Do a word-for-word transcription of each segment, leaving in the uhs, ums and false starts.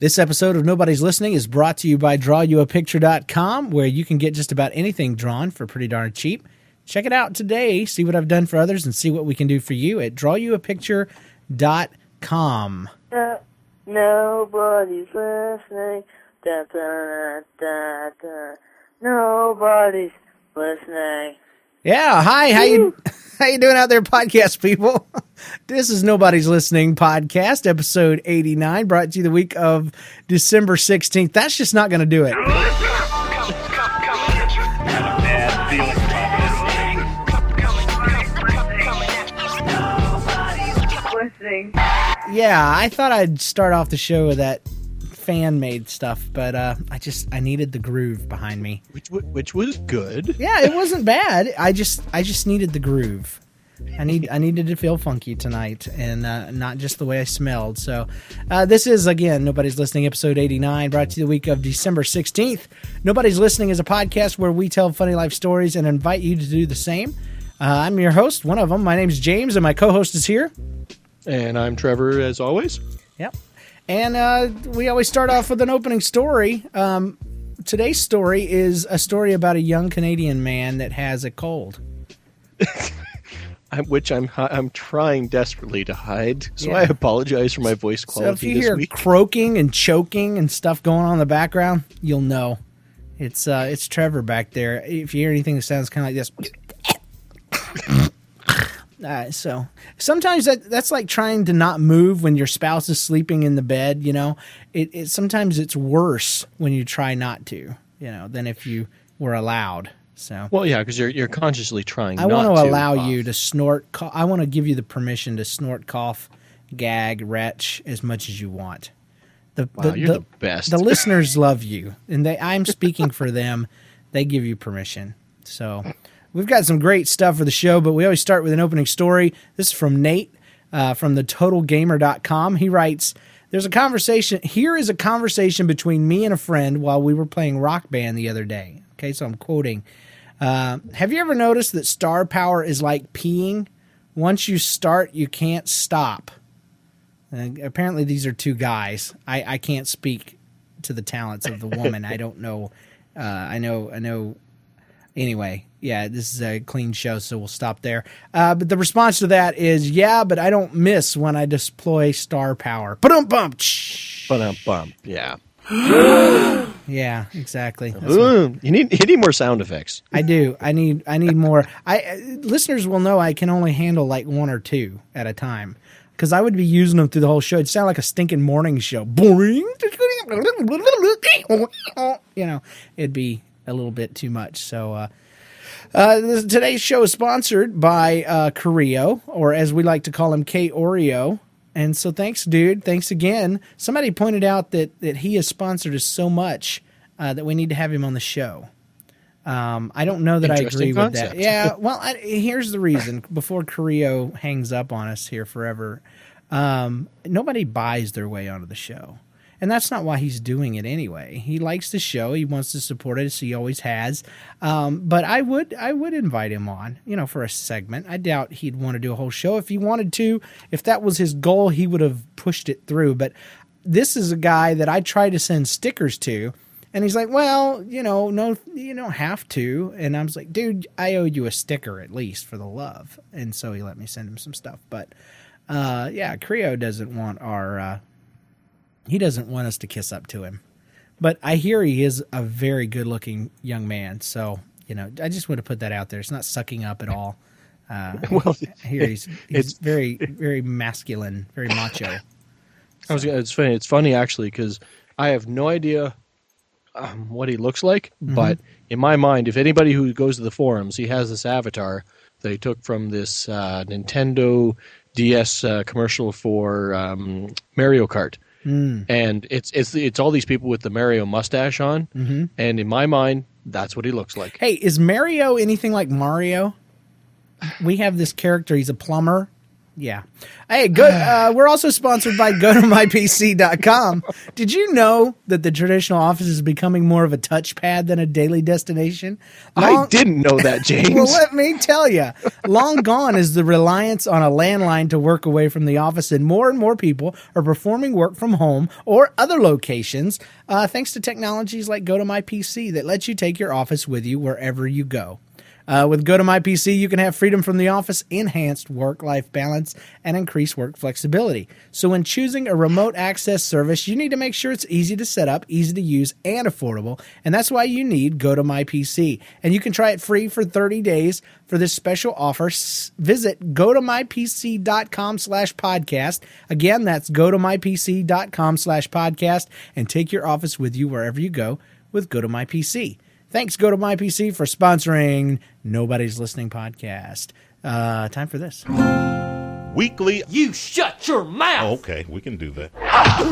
This episode of Nobody's Listening is brought to you by draw you a picture dot com, where you can get just about anything drawn for pretty darn cheap. Check it out today, see what I've done for others, and see what we can do for you at draw you a picture dot com. Uh, nobody's listening. Da, da, da, da. Nobody's listening. Yeah, hi, how you how you doing out there, podcast people? This is Nobody's Listening podcast, episode eighty-nine, brought to you the week of December sixteenth. That's just not going to do it. Listening. Yeah, I thought I'd start off the show with that fan-made stuff, but uh, I just I needed the groove behind me, which which was good. Yeah, it wasn't bad. I just I just needed the groove. I need I needed to feel funky tonight, and uh, not just the way I smelled. So uh, this is, again, Nobody's Listening, episode eighty-nine, brought to you the week of December sixteenth. Nobody's Listening is a podcast where we tell funny life stories and invite you to do the same. Uh, I'm your host, one of them. My name's James, and my co-host is here. And I'm Trevor, as always. Yep. And uh, we always start off with an opening story. Um, today's story is a story about a young Canadian man that has a cold. Which I'm I'm trying desperately to hide, so Yeah. I apologize for my voice quality So if you this hear week. croaking and choking and stuff going on in the background, you'll know. It's uh, it's Trevor back there. If you hear anything that sounds kind of like this... Uh, so sometimes that that's like trying to not move when your spouse is sleeping in the bed, you know. It, it sometimes it's worse when you try not to, you know, than if you were allowed. So Well, yeah, because you're you're consciously trying. I not want to to allow cough. you to snort. Cough. I want to give you the permission to snort, cough, gag, retch as much as you want. The, Wow, you're the best. The listeners love you, and they. I'm speaking for them. They give you permission. So we've got some great stuff for the show, but we always start with an opening story. This is from Nate uh, from the total gamer dot com. He writes, "There's a conversation. Here is a conversation between me and a friend while we were playing Rock Band the other day." Okay, so I'm quoting. Uh, have you ever noticed that star power is like peeing? Once you start, you can't stop. Uh, apparently, these are two guys. I, I can't speak to the talents of the woman. I don't know. Uh, I know. I know. Anyway, yeah, this is a clean show, so we'll stop there. Uh, but the response to that is, yeah, but I don't miss when I deploy star power. Ba-dum bump. Ba-dum bump. Yeah. Yeah, exactly. That's Ooh, you need you need more sound effects. I do. I need. I need more. I uh, listeners will know I can only handle like one or two at a time, because I would be using them through the whole show. It'd sound like a stinking morning show. Boring. You know, it'd be a little bit too much. So uh, uh, this, today's show is sponsored by uh, Creo, or as we like to call him, K Oreo. And so thanks, dude. Thanks again. Somebody pointed out that, that he has sponsored us so much uh, that we need to have him on the show. Um, I don't know that I Interesting agree with concept. that. Yeah, well, I, here's the reason. Before Creo hangs up on us here forever, um, nobody buys their way onto the show. And that's not why he's doing it anyway. He likes the show. He wants to support it, as he always has. Um, but I would I would invite him on, you know, for a segment. I doubt he'd want to do a whole show. If he wanted to, if that was his goal, he would have pushed it through. But this is a guy that I try to send stickers to. And he's like, well, you know, no, you don't have to. And I was like, dude, I owe you a sticker at least for the love. And so he let me send him some stuff. But, uh, yeah, Creo doesn't want our... Uh, He doesn't want us to kiss up to him. But I hear he is a very good-looking young man. So, you know, I just want to put that out there. It's not sucking up at all. Uh, Well, I hear he's, he's it's- very, very masculine, very macho. I was. It's funny. It's funny actually because I have no idea um, what he looks like, Mm-hmm. but in my mind, if anybody who goes to the forums, he has this avatar that he took from this uh, Nintendo D S uh, commercial for um, Mario Kart. Mm. And it's it's it's all these people with the Mario mustache on, Mm-hmm. and in my mind, that's what he looks like. Hey, is Mario anything like Mario? We have this character. He's a plumber, Yeah. Hey, go, uh, we're also sponsored by go to my p c dot com. Did you know that the traditional office is becoming more of a touchpad than a daily destination? Long, I didn't know that, James. Well, let me tell you. Long gone is the reliance on a landline to work away from the office, and more and more people are performing work from home or other locations uh, thanks to technologies like Go to My P C that lets you take your office with you wherever you go. Uh, with Go to My P C, you can have freedom from the office, enhanced work-life balance, and increased work flexibility. So when choosing a remote access service, you need to make sure it's easy to set up, easy to use, and affordable. And that's why you need Go to My P C. And you can try it free for thirty days. For this special offer, s- visit go to my p c dot com slash podcast. Again, that's go to my p c dot com slash podcast, and take your office with you wherever you go with Go to My P C. Thanks, Go to My P C, for sponsoring Nobody's Listening podcast. Uh, time for this. Weekly. You shut your mouth. Oh, okay, we can do that.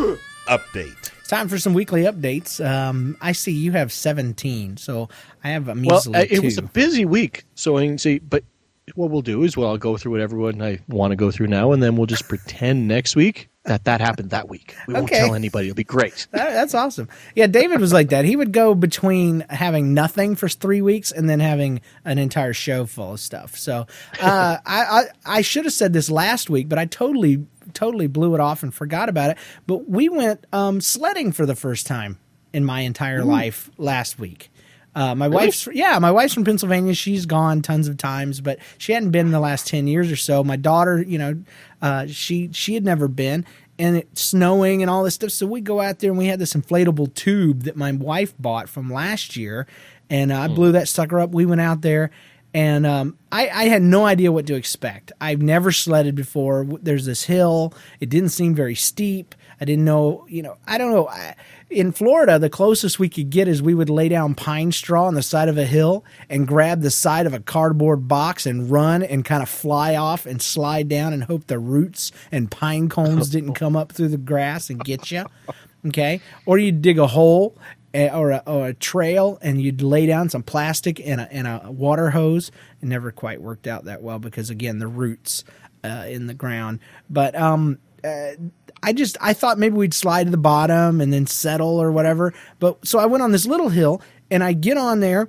Update. It's time for some weekly updates. Um, I see you have seventeen, so I have a Well, measly uh, it two. was a busy week, so I can see. But what we'll do is, well, I'll go through what everyone I want to go through now, and then we'll just pretend next week that that happened that week. We won't Okay. tell anybody. It'll be great. That, that's awesome. Yeah, David was like that. He would go between having nothing for three weeks and then having an entire show full of stuff. So uh, I, I I should have said this last week, but I totally totally blew it off and forgot about it. But we went um, sledding for the first time in my entire Ooh. life last week. Uh, my Really? wife's yeah, my wife's from Pennsylvania. She's gone tons of times, but she hadn't been in the last ten years or so. My daughter, you know, uh, she she had never been, and it's snowing and all this stuff. So we go out there and we had this inflatable tube that my wife bought from last year, and uh, I blew that sucker up. We went out there, and um, I, I had no idea what to expect. I've never sledded before. There's this hill. It didn't seem very steep. I didn't know, you know, I don't know. I, in Florida, the closest we could get is we would lay down pine straw on the side of a hill and grab the side of a cardboard box and run and kind of fly off and slide down and hope the roots and pine cones didn't come up through the grass and get you. Okay. Or you'd dig a hole eh, or a, or a trail and you'd lay down some plastic and a, and a water hose. It never quite worked out that well because, again, the roots uh, in the ground. But, um, uh, I just, I thought maybe we'd slide to the bottom and then settle or whatever. But so I went on this little hill and I get on there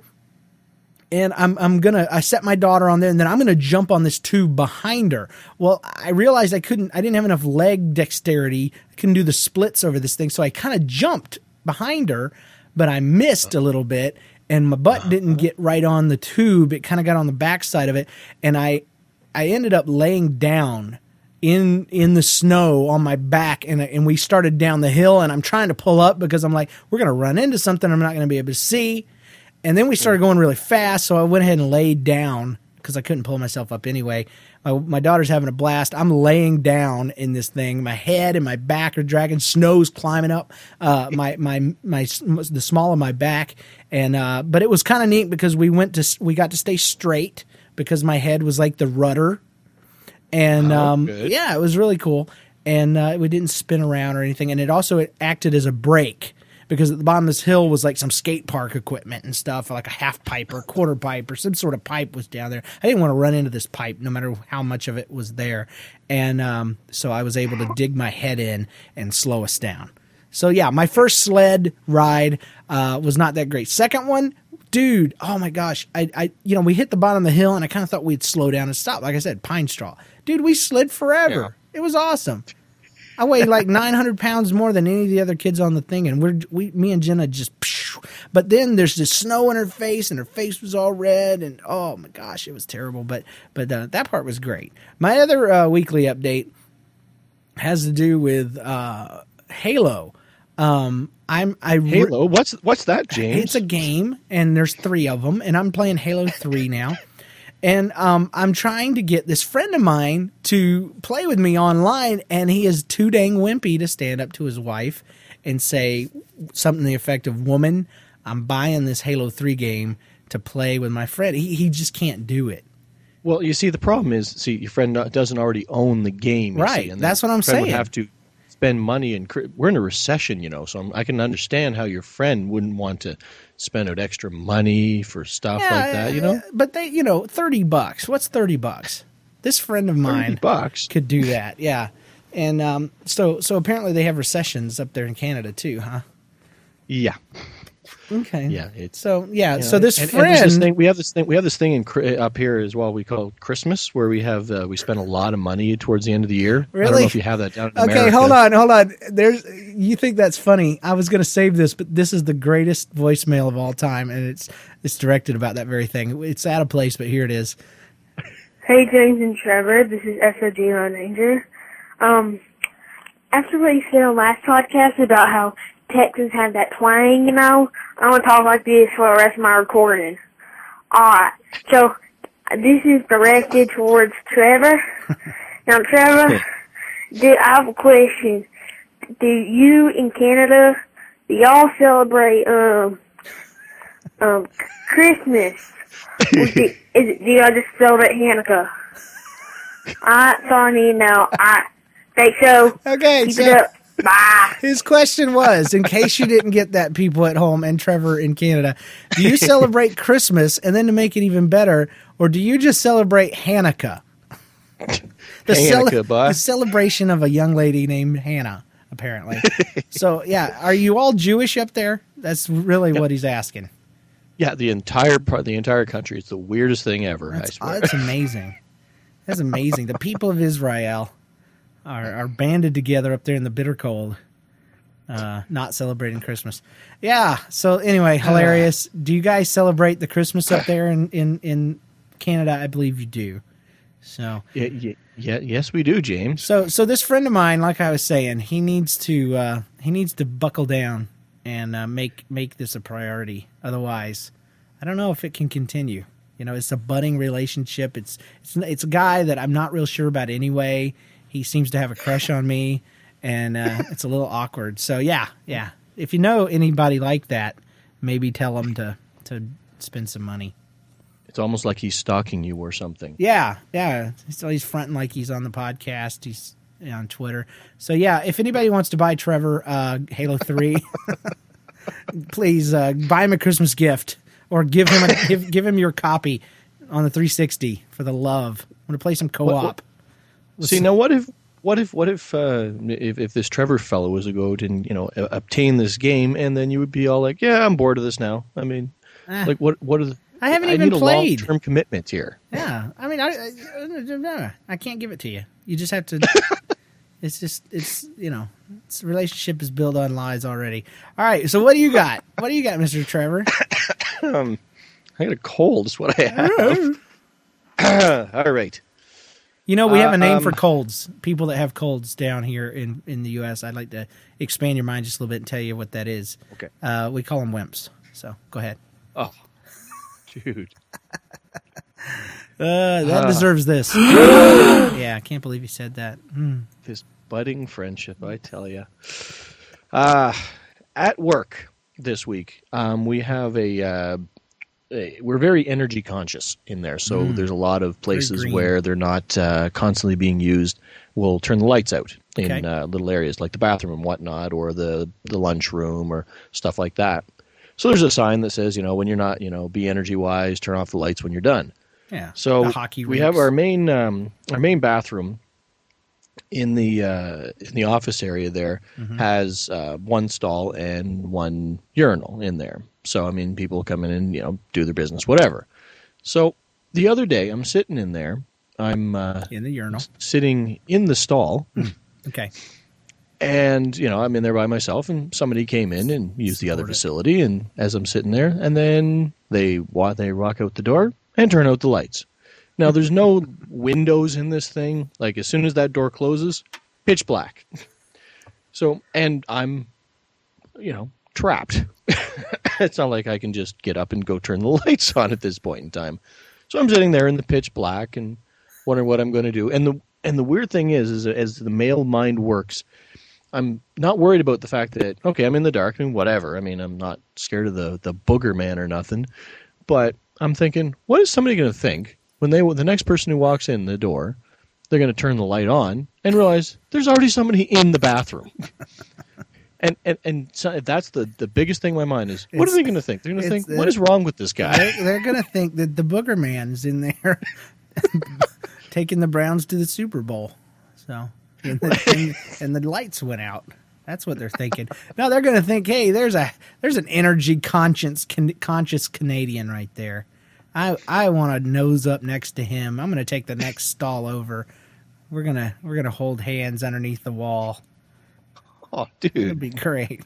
and I'm, I'm going to, I set my daughter on there and then I'm going to jump on this tube behind her. Well, I realized I couldn't, I didn't have enough leg dexterity. I couldn't do the splits over this thing. So I kind of jumped behind her, but I missed a little bit and my butt didn't get right on the tube. It kind of got on the backside of it. And I, I ended up laying down in in the snow on my back, and and we started down the hill, and I'm trying to pull up because I'm like, we're going to run into something I'm not going to be able to see. And then we started going really fast, so I went ahead and laid down because I couldn't pull myself up anyway. My, my daughter's having a blast. I'm laying down in this thing. My head and my back are dragging. Snow's climbing up uh, my, my my the small of my back. And uh, but it was kind of neat because we went to we got to stay straight because my head was like the rudder. And, oh, um, good. yeah, it was really cool. And uh, we didn't spin around or anything. And it also it acted as a brake because at the bottom of this hill was like some skate park equipment and stuff, like a half pipe or a quarter pipe or some sort of pipe was down there. I didn't want to run into this pipe no matter how much of it was there. And um, so I was able to dig my head in and slow us down. So, yeah, my first sled ride uh, was not that great. Second one, dude, oh, my gosh. I, I, you know, we hit the bottom of the hill, and I kind of thought we'd slow down and stop. Like I said, pine straw. Dude, we slid forever. Yeah. It was awesome. I weighed like nine hundred pounds more than any of the other kids on the thing, and we're we, me and Jenna just. Phew. But then there's this snow in her face, and her face was all red, and oh my gosh, it was terrible. But but uh, that part was great. My other uh, weekly update has to do with uh, Halo. Um, I'm I re- Halo. What's what's that, James? It's a game, and there's three of them, and I'm playing Halo three now. And um, I'm trying to get this friend of mine to play with me online, and he is too dang wimpy to stand up to his wife and say something to the effect of, "Woman, I'm buying this Halo three game to play with my friend." He he just can't do it. Well, you see, the problem is, see, your friend doesn't already own the game, you right? See, and that's what I'm saying. saying. Would have to spend money, and we're in a recession, you know, so I'm, I can understand how your friend wouldn't want to spend out extra money for stuff yeah, like that, you know. But they, you know, thirty bucks. What's thirty bucks? This friend of mine bucks. could do that. Yeah. And um, so so apparently they have recessions up there in Canada too, huh? Yeah. Okay. Yeah. It's So yeah. you know, So this and, friend, and there's this thing, we have this thing. We have this thing in Cri- up here as well. We call Christmas, where we have uh, we spend a lot of money towards the end of the year. I don't Really? know if you have that down in okay, America. hold on, hold on. There's you think that's funny? I was going to save this, but this is the greatest voicemail of all time, and it's it's directed about that very thing. It's out of place, but here it is. Hey, James and Trevor, this is S O G Lone Ranger. Um, after what you said on last podcast about how Texans have that twang, you know, I want to talk like this for the rest of my recording. Alright, so this is directed towards Trevor. Now, Trevor, do, I have a question. Do you in Canada, do y'all celebrate um um Christmas? Or do, is it, do y'all just celebrate Hanukkah? Alright, so I need to know. Alright, thanks, so. Okay, Keep so- it up. Bye. His question was, in case you didn't get that, people at home and Trevor in Canada, do you celebrate Christmas, and then to make it even better, or do you just celebrate Hanukkah? The, Hanukkah, boy. the celebration of a young lady named Hannah, apparently. So, yeah, are you all Jewish up there? That's really what he's asking. Yeah, the entire part, the entire country. It's the weirdest thing ever. That's, I swear. that's amazing. That's amazing. The people of Israel are, are banded together up there in the bitter cold, uh, not celebrating Christmas. Yeah. So anyway, hilarious. Do you guys celebrate the Christmas up there in, in, in Canada? I believe you do. So Yeah, yeah, yeah, yes, we do, James. so so this friend of mine, like I was saying, he needs to uh, he needs to buckle down and uh, make make this a priority. Otherwise, I don't know if it can continue. You know, it's a budding relationship. It's it's it's a guy that I'm not real sure about anyway. He seems to have a crush on me, and uh, it's a little awkward. So yeah, yeah. If you know anybody like that, maybe tell him to to spend some money. It's almost like he's stalking you or something. Yeah, yeah. So he's fronting like he's on the podcast. He's on Twitter. So yeah, if anybody wants to buy Trevor uh, Halo three, please uh, buy him a Christmas gift or give him a, give, give him your copy on the three sixty for the love. I'm gonna play some co-op. What- what- See, now what if what if what if uh, if if this Trevor fellow was to go out and you know uh, obtain this game, and then you would be all like, yeah, I'm bored of this now. I mean, Ah. like what what are the I haven't I even need played. a long-term commitment here. Yeah, I mean, I, I I can't give it to you. You just have to. It's just it's you know, it's relationship is built on lies already. All right, so what do you got? What do you got, Mister Trevor? um, I got a cold. Is what I have. All right. You know, we have a name Uh, for um, colds. People that have colds down here in, in the U S. I'd like to expand your mind just a little bit and tell you what that is. Okay. Uh, we call them wimps. So go ahead. Oh, dude. Uh, that deserves this. Yeah, I can't believe you said that. Mm. This budding friendship, I tell you. Uh, at work this week, um, we have a, uh, a. We're very energy conscious in there, so Mm. there's a lot of places green. where they're not uh, constantly being used. We'll turn the lights out in Okay. uh, little areas like the bathroom and whatnot, or the the lunchroom or stuff like that. So there's a sign that says, you know, when you're not, you know, be energy wise, turn off the lights when you're done. Yeah. So the hockey we rinks. have our main um, our main bathroom in the uh, in the office area there Mm-hmm. has uh, one stall and one urinal in there. So I mean, people come in and you know do their business, whatever. So the other day, I'm sitting in there. I'm uh, in the urinal. sitting in the stall, Okay. and you know I'm in there by myself, and somebody came in and used the other Support it. facility. And as I'm sitting there, and then they wa- they walk out the door and turn out the lights. Now, there's no windows in this thing. Like, as soon as that door closes, pitch black. So, and I'm, you know, trapped. It's not like I can just get up and go turn the lights on at this point in time. So I'm sitting there in the pitch black and wondering what I'm going to do. And the and the weird thing is, is as the male mind works, I'm not worried about the fact that, okay, I'm in the dark and whatever. I mean, I'm not scared of the, the booger man or nothing. But I'm thinking, what is somebody going to think when they the next person who walks in the door, they're going to turn the light on and realize there's already somebody in the bathroom. and and and so that's the, the biggest thing in my mind is, what It's- are they going to think? They're going to it's think, what is wrong with this guy? They're, they're going to think that the booger man's in there taking the Browns to the Super Bowl. So, and the, and, and the lights went out. That's what they're thinking. No, they're going to think, hey, there's a there's an energy conscious con, conscious Canadian right there. I I want to nose up next to him. I'm going to take the next stall over. We're gonna we're gonna hold hands underneath the wall. Oh, It'd dude! be great.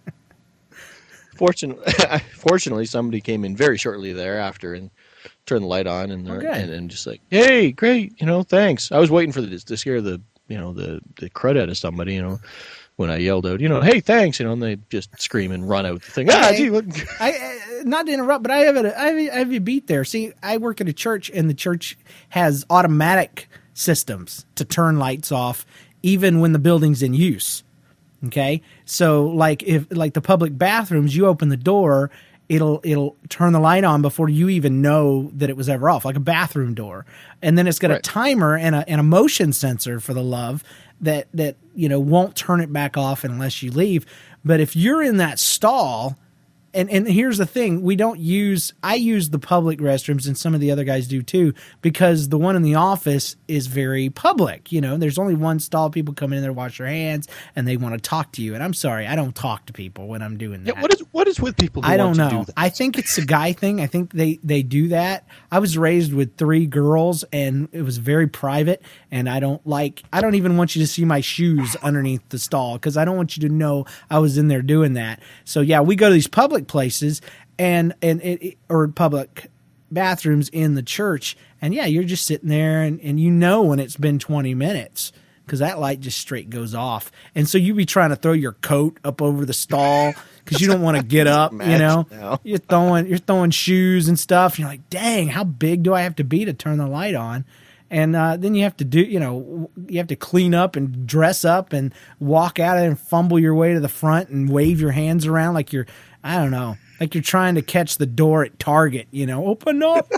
Fortunately, fortunately, somebody came in very shortly thereafter and turned the light on, and they're, Oh, good. and, and just like, hey, great, you know, thanks. I was waiting for this to scare the you know the the crud out of somebody, you know. When I yelled out, you know, hey, thanks, you know, and they just scream and run out the thing. Ah, Hey, gee, what? I, I not to interrupt, but I have a I have, a, I have you beat there. See, I work at a church, and the church has automatic systems to turn lights off, even when the building's in use. Okay, so like if like the public bathrooms, you open the door, it'll it'll turn the light on before you even know that it was ever off, like a bathroom door, and then it's got Right. a timer and a and a motion sensor for the love that that you know won't turn it back off unless you leave. But if you're in that stall, and and here's the thing, we don't use I use the public restrooms, and some of the other guys do too, because the one in the office is very public. You know, there's only one stall. People come in there, wash their hands, and they want to talk to you. And I'm sorry, I don't talk to people when I'm doing that. Yeah, what is what is with people? Who I don't want to know. do that? I think it's a guy thing. I think they, they do that. I was raised with three girls, and it was very private. And I don't like. I don't even want you to see my shoes underneath the stall because I don't want you to know I was in there doing that. So yeah, we go to these public places and and it, it- or public bathrooms in the church, and yeah, you're just sitting there, and, and you know when it's been twenty minutes. Because that light just straight goes off. And so you be trying to throw your coat up over the stall because you don't want to get up, you know. Imagine now. You're throwing you're throwing shoes and stuff. You're like, dang, how big do I have to be to turn the light on? And uh, then you have to do, you know, you have to clean up and dress up and walk out and fumble your way to the front and wave your hands around like you're, I don't know, like you're trying to catch the door at Target, you know, open up.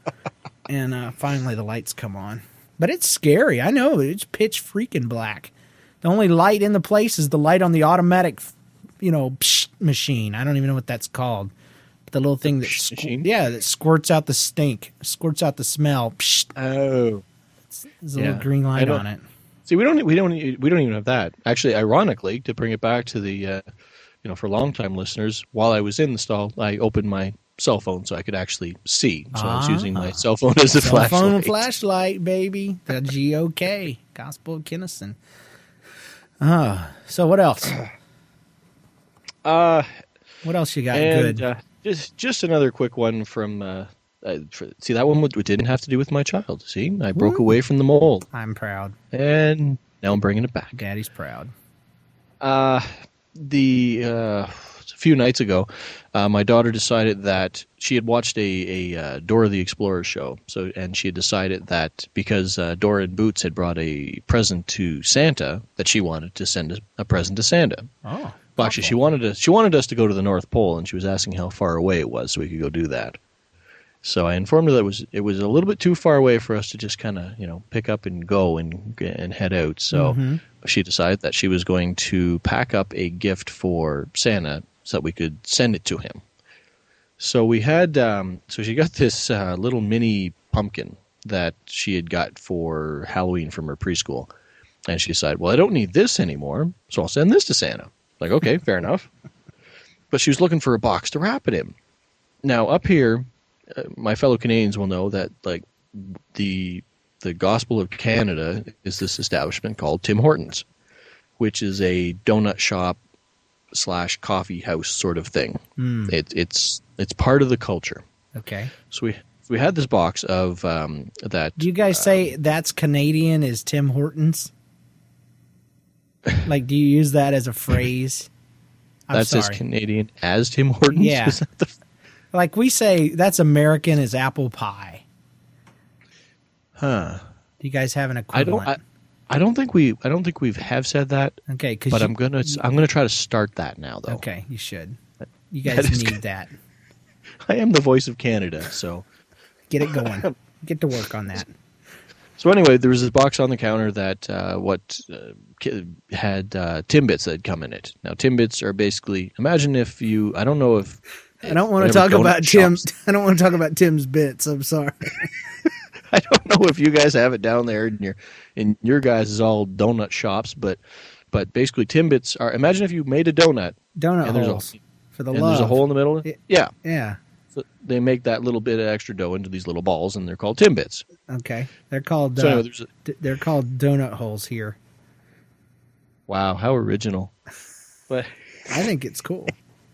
And uh, finally the lights come on. But it's scary. I know. It's pitch freaking black. The only light in the place is the light on the automatic, you know, psh machine. I don't even know what that's called. The little thing that, Psh squ- machine? yeah, that squirts out the stink, squirts out the smell. Psh, Oh, there's a Yeah. little green I light don't- on it. see, we don't we don't we don't even have that. Actually, ironically, to bring it back to the, uh, you know, for longtime listeners, while I was in the stall, I opened my cell phone so I could actually see. So I was using my cell phone as a Cell flashlight. phone flashlight, baby. The G O K, Gospel of Kinnison. Ah, so what else? Uh, What else you got and good? uh, just just another quick one from. Uh, uh, for, see, that one would- didn't have to do with my child. See, I broke Woo. away from the mold, I'm proud. and now I'm bringing it back. Daddy's proud. Uh, the uh, a few nights ago, uh, my daughter decided that she had watched a, a uh, Dora the Explorer show. So, and she had decided that because uh, Dora and Boots had brought a present to Santa, that she wanted to send a, a present to Santa. Oh. Well, actually, she wanted to. She wanted us to go to the North Pole, and she was asking how far away it was, so we could go do that. So I informed her that it was it was a little bit too far away for us to just kind of you know pick up and go and and head out. So Mhm. she decided that she was going to pack up a gift for Santa so that we could send it to him. So we had um, so she got this uh, little mini pumpkin that she had got for Halloween from her preschool, and she decided, well, I don't need this anymore, so I'll send this to Santa. Like, okay, fair enough. But she was looking for a box to wrap it in. Now, up here, uh, my fellow Canadians will know that like the the Gospel of Canada is this establishment called Tim Hortons, which is a donut shop slash coffee house sort of thing. Mm. It, it's it's part of the culture. Okay. So we we had this box of um, that. Do you guys say that's Canadian is Tim Hortons? Like, do you use that as a phrase? I'm That's as sorry. Canadian as Tim Hortons. Yeah. Is that the, Like we say that's American is apple pie. huh? Do you guys have an I don't. equivalent? I, I don't think we. I don't think we have said that. okay, because But I'm gonna. I'm gonna try to start that now, though. Okay, you should. You That guys is need good. that. I am the voice of Canada, so. Get it going. Get to work on that. So anyway, there was this box on the counter that uh, what uh, ki- had uh, Timbits that had come in it. Now Timbits are basically. Imagine if you. I don't know if. I don't want to whatever talk donut about Tim's. shops- I don't want to talk about Tim's bits. I'm sorry. I I don't know if you guys have it down there in your in your guys' all donut shops, but but basically Timbits are. Imagine if you made a donut, Donut and there's holes a, for the and love. there's a hole in the middle. It- yeah, Yeah. so they make that little bit of extra dough into these little balls, and they're called Timbits. Okay. They're called. So Uh, anyway, there's a, d- they're called donut holes here. wow, how original! But I think it's cool.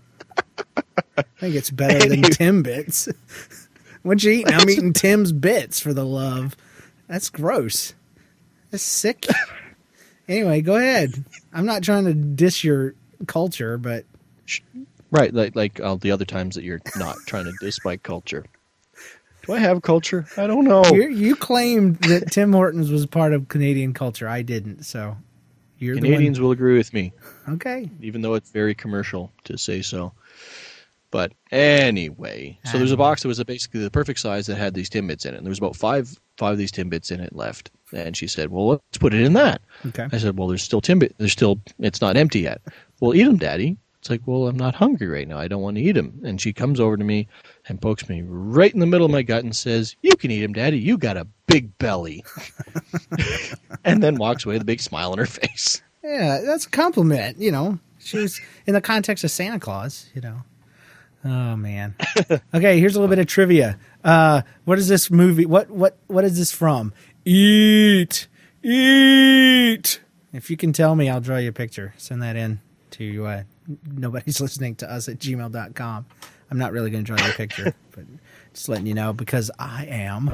I think it's better than Timbits. What you eating? I'm eating Tim's bits for the love. That's gross. That's sick. Anyway, go ahead. I'm not trying to diss your culture, but right, like like all the other times that you're not trying to diss my culture. Do I have culture? I don't know. you you claimed that Tim Hortons was part of Canadian culture. I didn't, so you're Canadians the will agree with me, one. Okay. even though it's very commercial to say so. But anyway, so there's a box that was basically the perfect size that had these Timbits in it. And there was about five five of these Timbits in it left. And she said, "Well, let's put it in that." Okay. I said, "Well, there's still Timbit. There's still it's not empty yet." "Well, eat them, Daddy." It's like, "Well, I'm not hungry right now. I don't want to eat them." And she comes over to me and pokes me right in the middle of my gut and says, "You can eat them, Daddy. You got a big belly." And then walks away with a big smile on her face. Yeah, that's a compliment. You know, she was in the context of Santa Claus. You know. Oh man. Okay, here's a little bit of trivia. Uh, what is this movie? What what what is this from? Eat, eat. If you can tell me, I'll draw you a picture. Send that in to uh, nobody's listening to us at gmail dot com. I'm not really going to draw you a picture, but just letting you know because I am.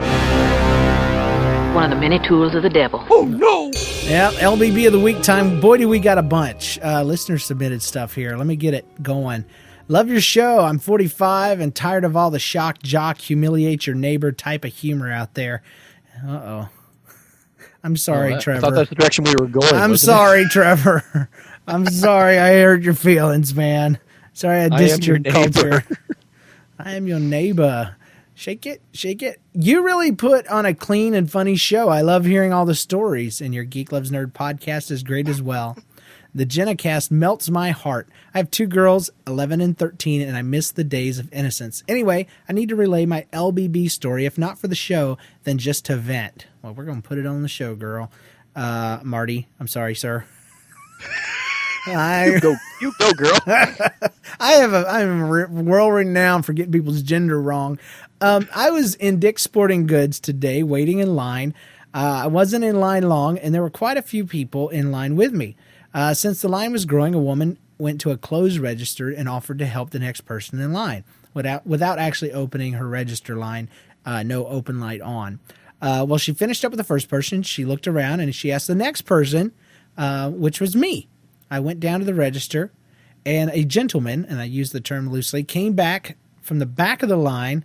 One of the many tools of the devil. Yeah, L B B of the week time. Boy, do we got a bunch. Uh, listeners submitted stuff here. Let me get it going. Love your show. I'm forty-five and tired of all the shock, jock, humiliate your neighbor type of humor out there. Uh-oh. I'm sorry, Oh, I- Trevor. I thought that's the direction we were going. I'm wasn't it? sorry, Trevor. I'm sorry I hurt your feelings, man. Sorry I I dissed am your, your neighbor. culture. I am your neighbor. Shake it, shake it. You really put on a clean and funny show. I love hearing all the stories, and your Geek Loves Nerd podcast is great as well. The GennaCast melts my heart. I have two girls, eleven and thirteen, and I miss the days of innocence. Anyway, I need to relay my L B B story, if not for the show, then just to vent. Well, we're going to put it on the show, girl. Uh, Marty, I'm sorry, sir. I, You go, you go, girl. I have a, I'm re- world renowned for getting people's gender wrong. Um, I was in Dick's Sporting Goods today, waiting in line. Uh, I wasn't in line long, and there were quite a few people in line with me. Uh, since the line was growing, a woman went to a closed register and offered to help the next person in line without without actually opening her register line. Uh, no open light on. Uh, well, she finished up with the first person. She looked around and she asked the next person, uh, which was me. I went down to the register, and a gentleman, and I use the term loosely, came back from the back of the line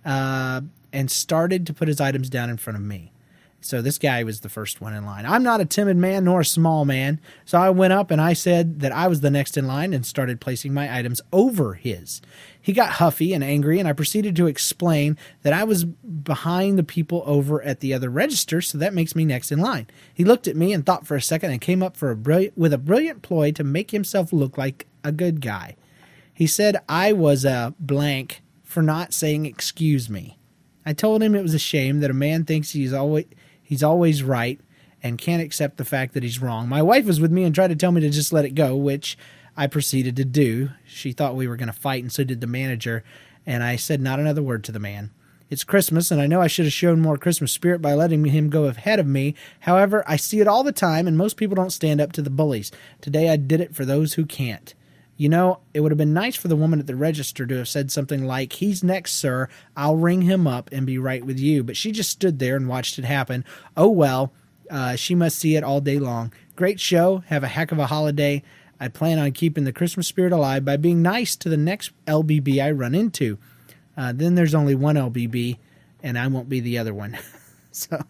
uh, and started to put his items down in front of me. So this guy was the first one in line. I'm not a timid man nor a small man, so I went up and I said that I was the next in line and started placing my items over his. He got huffy and angry, and I proceeded to explain that I was behind the people over at the other register, so that makes me next in line. He looked at me and thought for a second and came up for a brilliant, with a brilliant ploy to make himself look like a good guy. He said I was a blank for not saying excuse me. I told him it was a shame that a man thinks he's always he's always right and can't accept the fact that he's wrong. My wife was with me and tried to tell me to just let it go, which I proceeded to do. She thought we were going to fight, and so did the manager, and I said not another word to the man. It's Christmas, and I know I should have shown more Christmas spirit by letting him go ahead of me. However, I see it all the time, and most people don't stand up to the bullies. Today I did it for those who can't. You know, it would have been nice for the woman at the register to have said something like, "He's next, sir. I'll ring him up and be right with you." But she just stood there and watched it happen. Oh, well, uh, she must see it all day long. Great show. Have a heck of a holiday. I plan on keeping the Christmas spirit alive by being nice to the next L B B I run into. Uh, then there's only one L B B, and I won't be the other one. So,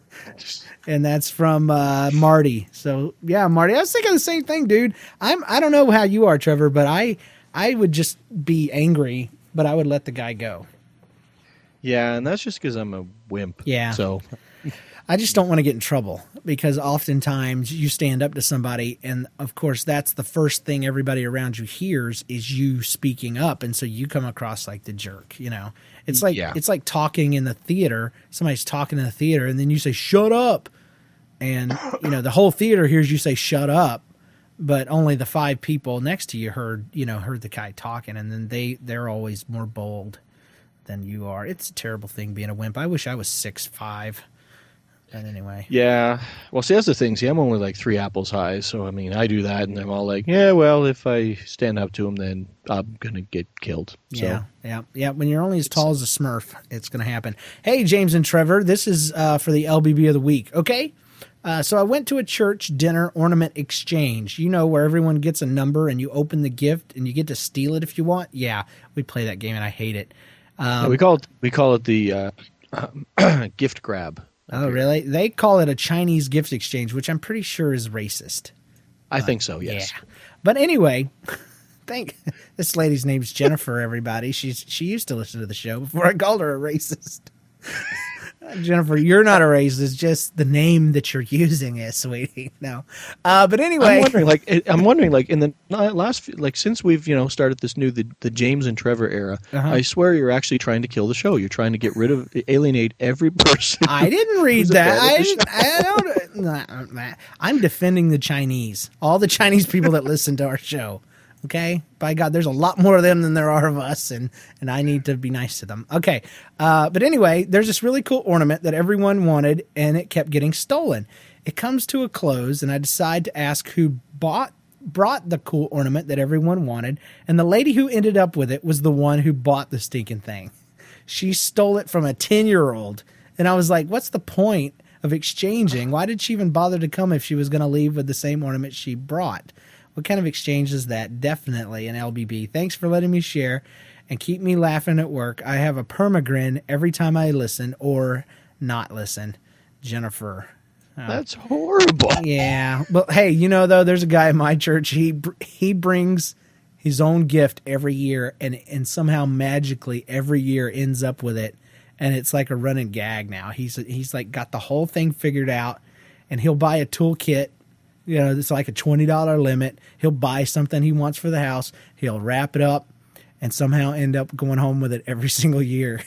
and that's from uh, Marty. So, yeah, Marty, I was thinking the same thing, dude. I'm I don't know how you are, Trevor, but I I would just be angry, but I would let the guy go. Yeah, and that's just because I'm a wimp. Yeah. So, I just don't want to get in trouble because oftentimes you stand up to somebody and of course that's the first thing everybody around you hears is you speaking up. And so you come across like the jerk, you know, it's like, Yeah. it's like talking in the theater. Somebody's talking in the theater and then you say, shut up. And you know, the whole theater hears you say, shut up, but only the five people next to you heard, you know, heard the guy talking. And then they, they're always more bold than you are. It's a terrible thing being a wimp. I wish I was six five. But anyway. Yeah. Well, see, that's the thing. See, I'm only like three apples high. So, I mean, I do that and I'm all like, yeah, well, if I stand up to him, then I'm going to get killed. So. Yeah, yeah, yeah. When you're only as tall as a Smurf, it's going to happen. Hey, James and Trevor, this is uh, for the L B B of the week, okay? Uh, so I went to a church dinner ornament exchange. You know, where everyone gets a number and you open the gift and you get to steal it if you want? Yeah, we play that game and I hate it. Um, Yeah, we call it we call it the uh, gift grab. oh, really? They call it a Chinese gift exchange, which I'm pretty sure is racist. I think so. Yes. Yeah. But anyway, thank this lady's name's Jennifer, everybody. She's she used to listen to the show before I called her a racist. Jennifer, you're not a racist, just the name that you're using is, sweetie. No. Uh, but anyway. I'm wondering, like, it- I'm wondering, like, in the last, few- like, since we've, you know, started this new, the, the James and Trevor era, Uh-huh. I swear you're actually trying to kill the show. You're trying to get rid of, alienate every person. I didn't read who's a that. fan of I, the didn't, I don't. Nah, nah. I'm defending the Chinese, all the Chinese people that listen to our show. Okay, by God, there's a lot more of them than there are of us, and and I need to be nice to them. Okay, uh, but anyway, there's this really cool ornament that everyone wanted, and it kept getting stolen. It comes to a close, and I decide to ask who bought brought the cool ornament that everyone wanted, and the lady who ended up with it was the one who bought the stinking thing. She stole it from a ten-year-old, and I was like, what's the point of exchanging? Why did she even bother to come if she was going to leave with the same ornament she brought? What kind of exchange is that? Definitely an L B B. Thanks for letting me share and keep me laughing at work. I have a permagrin every time I listen or not listen. Jennifer. Oh. That's horrible. Yeah. But hey, you know, though, there's a guy in my church. He he brings his own gift every year, and, and somehow magically every year ends up with it. And it's like a running gag now. He's he's like got the whole thing figured out, and he'll buy a toolkit. You know, it's like a twenty dollars limit. He'll buy something he wants for the house. He'll wrap it up and somehow end up going home with it every single year.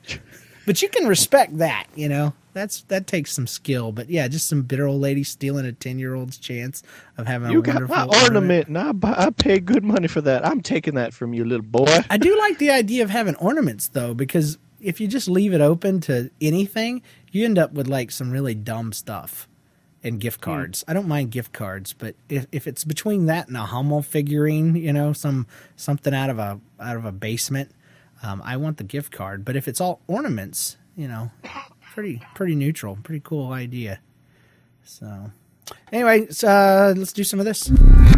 But you can respect that, you know. That's that takes some skill. But yeah, just some bitter old lady stealing a ten-year-old's chance of having You a got wonderful my ornament. ornament, and I, buy, I pay good money for that. I'm taking that from you, little boy. I do like the idea of having ornaments, though, because if you just leave it open to anything, you end up with like some really dumb stuff. And gift cards. I don't mind gift cards, but if, if it's between that and a Hummel figurine, you know, some something out of a out of a basement, um, I want the gift card. But if it's all ornaments, you know, pretty pretty neutral, pretty cool idea. So, anyway, so, uh, let's do some of this.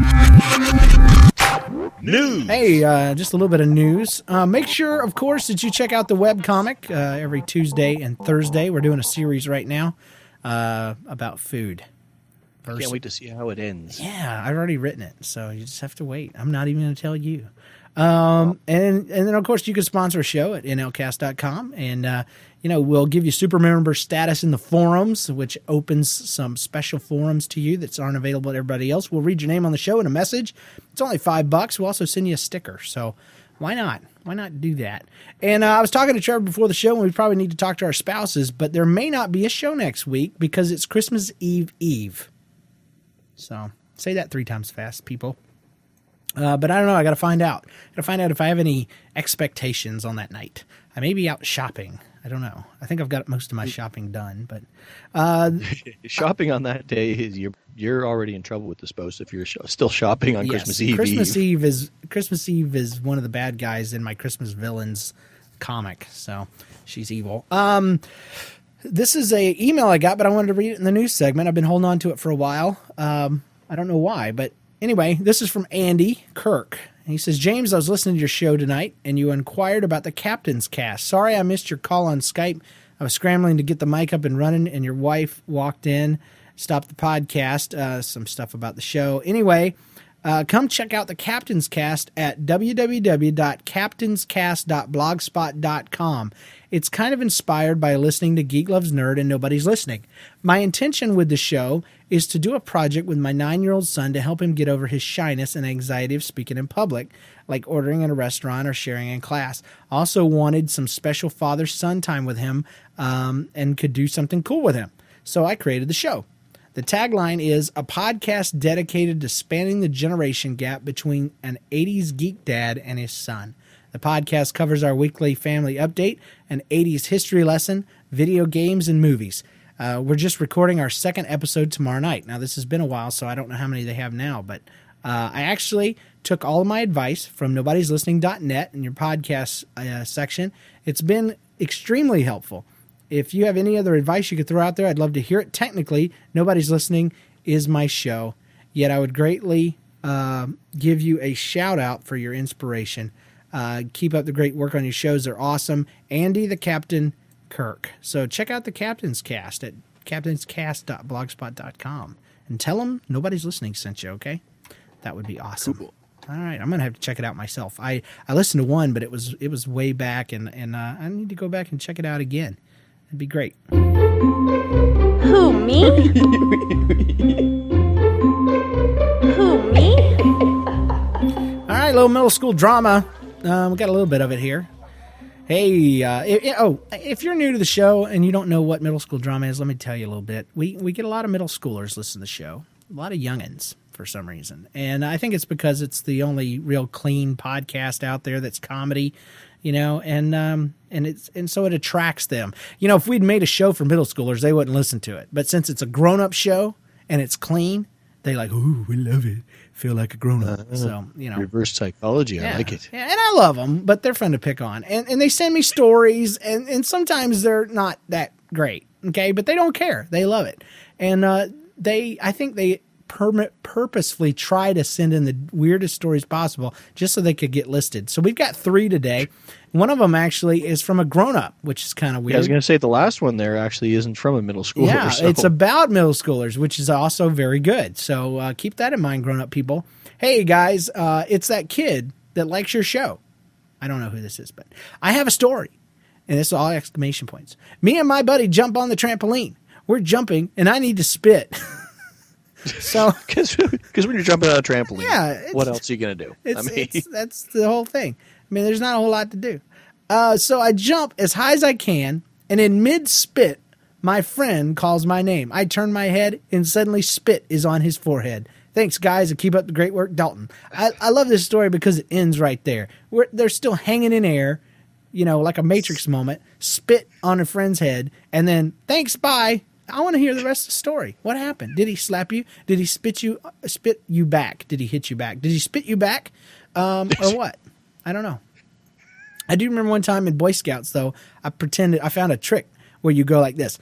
News. Hey, uh, just a little bit of news. Uh, make sure, of course, that you check out the webcomic uh, every Tuesday and Thursday. We're doing a series right now. Uh, about food. I can't wait to see how it ends. Yeah, I've already written it, so you just have to wait. I'm not even going to tell you. Um, and and then of course you can sponsor a show at N L cast dot com, and uh, you know we'll give you super member status in the forums, which opens some special forums to you that aren't available to everybody else. We'll read your name on the show in a message. It's only five bucks. We'll also send you a sticker. So why not? Why not do that? And uh, I was talking to Trevor before the show, and we probably need to talk to our spouses, but there may not be a show next week because it's Christmas Eve Eve. So say that three times fast, people. Uh, but I don't know. I got to find out. Got to find out if I have any expectations on that night. I may be out shopping. I don't know. I think I've got most of my shopping done, but uh, Shopping on that day is you're you're already in trouble with the spouse if you're sh- still shopping on yes, Christmas Eve. Christmas Eve. Eve is Christmas Eve is one of the bad guys in my Christmas Villains comic, so she's evil. Um, this is a email I got, but I wanted to read it in the news segment. I've been holding on to it for a while. Um, I don't know why, but anyway, this is from Andy Kirk. He says, James, I was listening to your show tonight, and you inquired about the Captain's Cast. Sorry I missed your call on Skype. I was scrambling to get the mic up and running, and your wife walked in, stopped the podcast, uh, some stuff about the show. Anyway, Uh, come check out the Captain's Cast at w w w dot captains cast dot blogspot dot com. It's kind of inspired by listening to Geek Loves Nerd and Nobody's Listening. My intention with the show is to do a project with my nine-year-old son to help him get over his shyness and anxiety of speaking in public, like ordering in a restaurant or sharing in class. Also wanted some special father-son time with him um, and could do something cool with him. So I created the show. The tagline is a podcast dedicated to spanning the generation gap between an eighties geek dad and his son. The podcast covers our weekly family update, an eighties history lesson, video games, and movies. Uh, we're just recording our second episode tomorrow night. Now, this has been a while, so I don't know how many they have now, but uh, I actually took all of my advice from nobodies listening dot net in your podcast uh, section. It's been extremely helpful. If you have any other advice you could throw out there, I'd love to hear it. Technically, Nobody's Listening is my show, yet I would greatly uh, give you a shout-out for your inspiration. Uh, keep up the great work on your shows. They're awesome. Andy the Captain Kirk. So check out the Captain's Cast at captains cast dot blogspot dot com and tell them Nobody's Listening sent you, okay? That would be awesome. Cool. All right, I'm going to have to check it out myself. I, I listened to one, but it was it was way back, and, and uh, I need to go back and check it out again. It'd be great. Who, me? Who, me? All right, little middle school drama. Uh, we got a little bit of it here. Hey, uh, it, it, oh, if you're new to the show and you don't know what middle school drama is, let me tell you a little bit. We we get a lot of middle schoolers listen to the show, a lot of youngins for some reason, and I think it's because it's the only real clean podcast out there that's comedy. You know, and um, and it's and so it attracts them. You know, if we'd made a show for middle schoolers, they wouldn't listen to it. But since it's a grown-up show and it's clean, they like, ooh, we love it. Feel like a grown-up. Uh, so you know, reverse psychology. Yeah, I like it. Yeah, and I love them, but they're fun to pick on. And and they send me stories, and and sometimes they're not that great. Okay, but they don't care. They love it, and uh, they I think they. Permit, purposefully try to send in the weirdest stories possible just so they could get listed. So we've got three today. One of them actually is from a grown-up, which is kind of weird. Yeah, I was going to say the last one there actually isn't from a middle schooler. Yeah, so. It's about middle schoolers, which is also very good. So uh, keep that in mind, grown-up people. Hey, guys, uh, it's that kid that likes your show. I don't know who this is, but I have a story, and it's all exclamation points. Me and my buddy jump on the trampoline. We're jumping, and I need to spit. So, because when you're jumping on a trampoline, yeah, what else are you gonna do? It's, I mean, it's, that's the whole thing. I mean, there's not a whole lot to do. Uh, so I jump as high as I can, and in mid spit, my friend calls my name. I turn my head, and suddenly spit is on his forehead. Thanks, guys, and keep up the great work, Dalton. I, I love this story because it ends right there. We're, they're still hanging in air, you know, like a Matrix moment. Spit on a friend's head, and then thanks, bye. I want to hear the rest of the story. What happened? Did he slap you? Did he spit you spit you back? Did he hit you back? Did he spit you back? Um, or what? I don't know. I do remember one time in Boy Scouts, though, I pretended I found a trick where you go like this,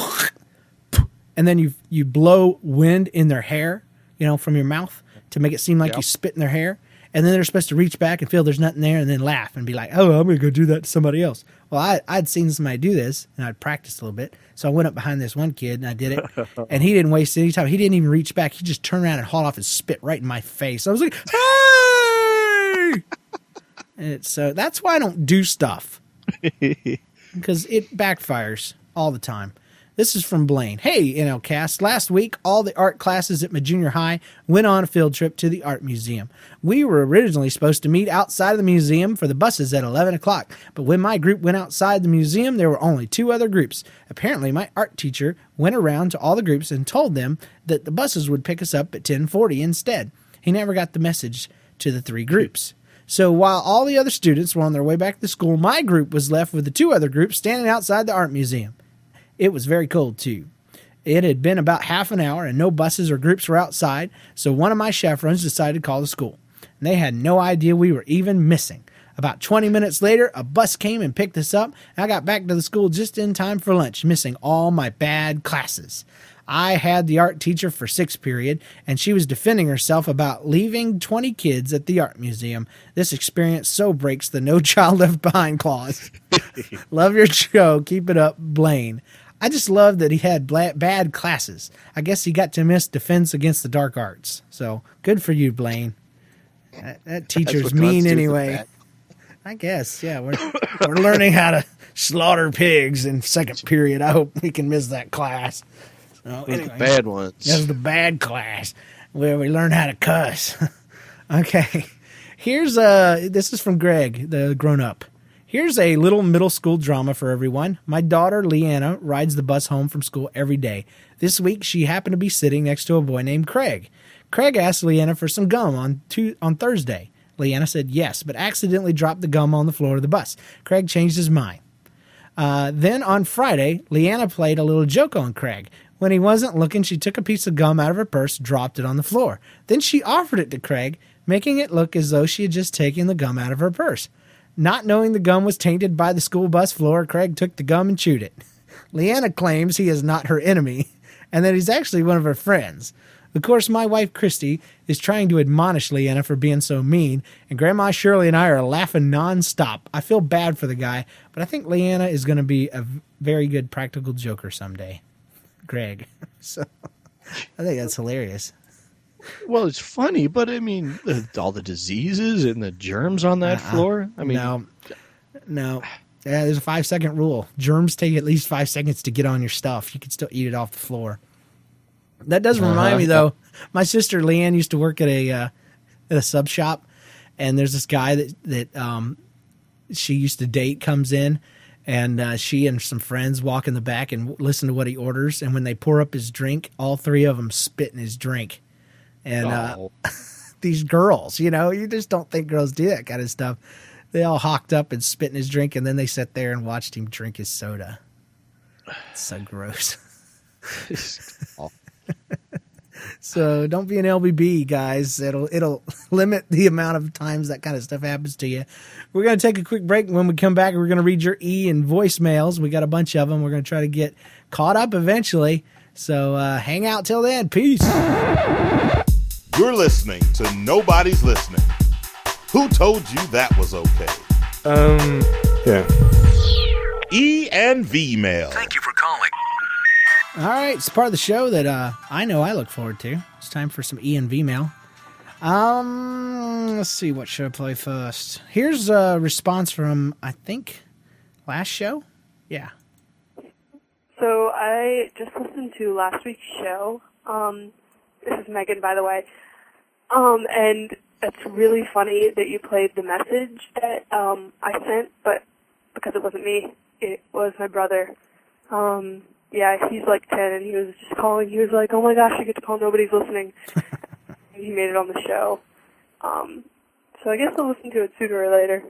and then you you blow wind in their hair, you know, from your mouth to make it seem like yep. you spit in their hair. And then they're supposed to reach back and feel there's nothing there and then laugh and be like, oh, I'm going to go do that to somebody else. Well, I, I'd seen somebody do this, and I'd practiced a little bit. So I went up behind this one kid, and I did it. And he didn't waste any time. He didn't even reach back. He just turned around and hauled off and spit right in my face. I was like, hey! And so that's why I don't do stuff. Because it backfires all the time. This is from Blaine. Hey, N L Cast. Last week, all the art classes at my junior high went on a field trip to the art museum. We were originally supposed to meet outside of the museum for the buses at eleven o'clock, but when my group went outside the museum, there were only two other groups. Apparently, my art teacher went around to all the groups and told them that the buses would pick us up at ten forty instead. He never got the message to the three groups. So while all the other students were on their way back to school, my group was left with the two other groups standing outside the art museum. It was very cold, too. It had been about half an hour, and no buses or groups were outside, so one of my chaperones decided to call the school. And they had no idea we were even missing. About twenty minutes later, a bus came and picked us up, and I got back to the school just in time for lunch, missing all my bad classes. I had the art teacher for sixth period, and she was defending herself about leaving twenty kids at the art museum. This experience so breaks the no child left behind clause. Love your show. Keep it up, Blaine. I just love that he had bla- bad classes. I guess he got to miss Defense Against the Dark Arts. So good for you, Blaine. That, that teacher's mean anyway. I guess, yeah. We're, we're learning how to slaughter pigs in second period. I hope we can miss that class. So, Those anyway, the bad ones. That's the bad class where we learn how to cuss. Okay. Here's uh this is from Greg, the grown up. Here's a little middle school drama for everyone. My daughter Leanna rides the bus home from school every day. This week she happened to be sitting next to a boy named Craig. Craig asked Leanna for some gum on tu- on Thursday. Leanna said yes, but accidentally dropped the gum on the floor of the bus. Craig changed his mind. Uh, then on Friday, Leanna played a little joke on Craig. When he wasn't looking, she took a piece of gum out of her purse, dropped it on the floor. Then she offered it to Craig, making it look as though she had just taken the gum out of her purse. Not knowing the gum was tainted by the school bus floor, Craig took the gum and chewed it. Leanna claims he is not her enemy and that he's actually one of her friends. Of course, my wife, Christy, is trying to admonish Leanna for being so mean, and Grandma Shirley and I are laughing nonstop. I feel bad for the guy, but I think Leanna is going to be a very good practical joker someday. Greg. So I think that's hilarious. Well, it's funny, but I mean, the, all the diseases and the germs on that Uh-uh. floor. I mean, no, no. Yeah, there's a five second rule. Germs take at least five seconds to get on your stuff. You can still eat it off the floor. That does remind Uh-huh. me, though. My sister Leanne used to work at a uh, at a sub shop, and there's this guy that that um, she used to date comes in, and uh, she and some friends walk in the back and listen to what he orders. And when they pour up his drink, all three of them spit in his drink. And uh, oh, these girls, you know, you just don't think girls do that kind of stuff. They all hawked up and spit in his drink, and then they sat there and watched him drink his soda. It's so gross. it's awful. So don't be an L B B, guys. It'll it'll limit the amount of times that kind of stuff happens to you. We're going to take a quick break. When we come back, we're going to read your E and voicemails. We got a bunch of them. We're going to try to get caught up eventually. So uh, hang out till then. Peace. You're listening to Nobody's Listening. Who told you that was okay? Um, yeah. E and V mail. Thank you for calling. All right, it's part of the show that uh, I know I look forward to. It's time for some E and V mail. Um, let's see, what should I play first? Here's a response from, I think, last show? Yeah. So I just listened to last week's show. Um, this is Megan, by the way. Um, and it's really funny that you played the message that um, I sent, but because it wasn't me, it was my brother. Um, yeah, he's like ten, and he was just calling. He was like, "Oh my gosh, I get to call. Nobody's listening." And he made it on the show. Um, so I guess I'll listen to it sooner or later.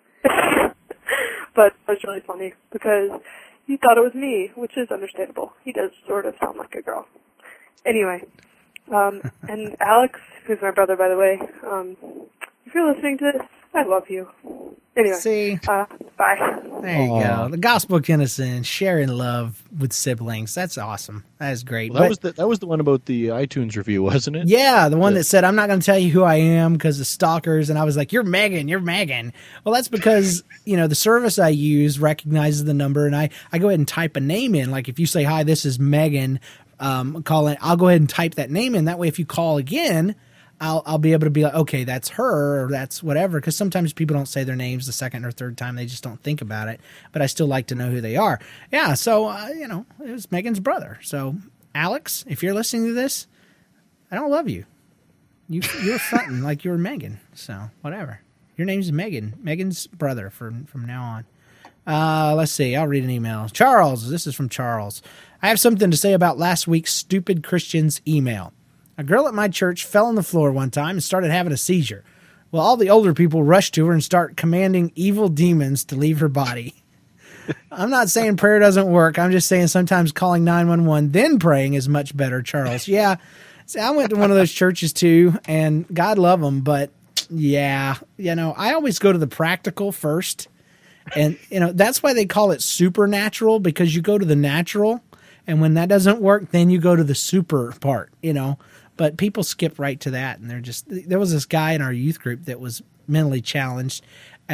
But it was really funny because he thought it was me, which is understandable. He does sort of sound like a girl. Anyway, um, and Alex, who's my brother, by the way, um, if you're listening to this, I love you. Anyway, See? Uh, bye. There you go. The gospel of innocence, sharing love with siblings. That's awesome. That is great. Well, that But- was the that was the one about the iTunes review, wasn't it? Yeah, the one that said, I'm not going to tell you who I am because of stalkers. And I was like, you're Megan, you're Megan. Well, that's because, you know, the service I use recognizes the number, and I, I go ahead and type a name in. Like if you say, hi, this is Megan, um, call it, I'll go ahead and type that name in. That way, if you call again, I'll I'll be able to be like, okay, that's her or that's whatever. Because sometimes people don't say their names the second or third time. They just don't think about it. But I still like to know who they are. Yeah, so, uh, you know, it was Megan's brother. So, Alex, if you're listening to this, I don't love you. You, you're fronting like you're Megan. So, whatever. Your name's Megan. Megan's brother from, from now on. Uh, let's see. I'll read an email. Charles. This is from Charles. I have something to say about last week's Stupid Christians email. A girl at my church fell on the floor one time and started having a seizure. Well, all the older people rushed to her and start commanding evil demons to leave her body. I'm not saying prayer doesn't work. I'm just saying sometimes calling nine one one, then praying is much better, Charles. Yeah. See, I went to one of those churches too, and God love them, but yeah, you know, I always go to the practical first. And, you know, that's why they call it supernatural, because you go to the natural, and when that doesn't work, then you go to the super part, you know. But people skip right to that, and they're just, there was this guy in our youth group that was mentally challenged, and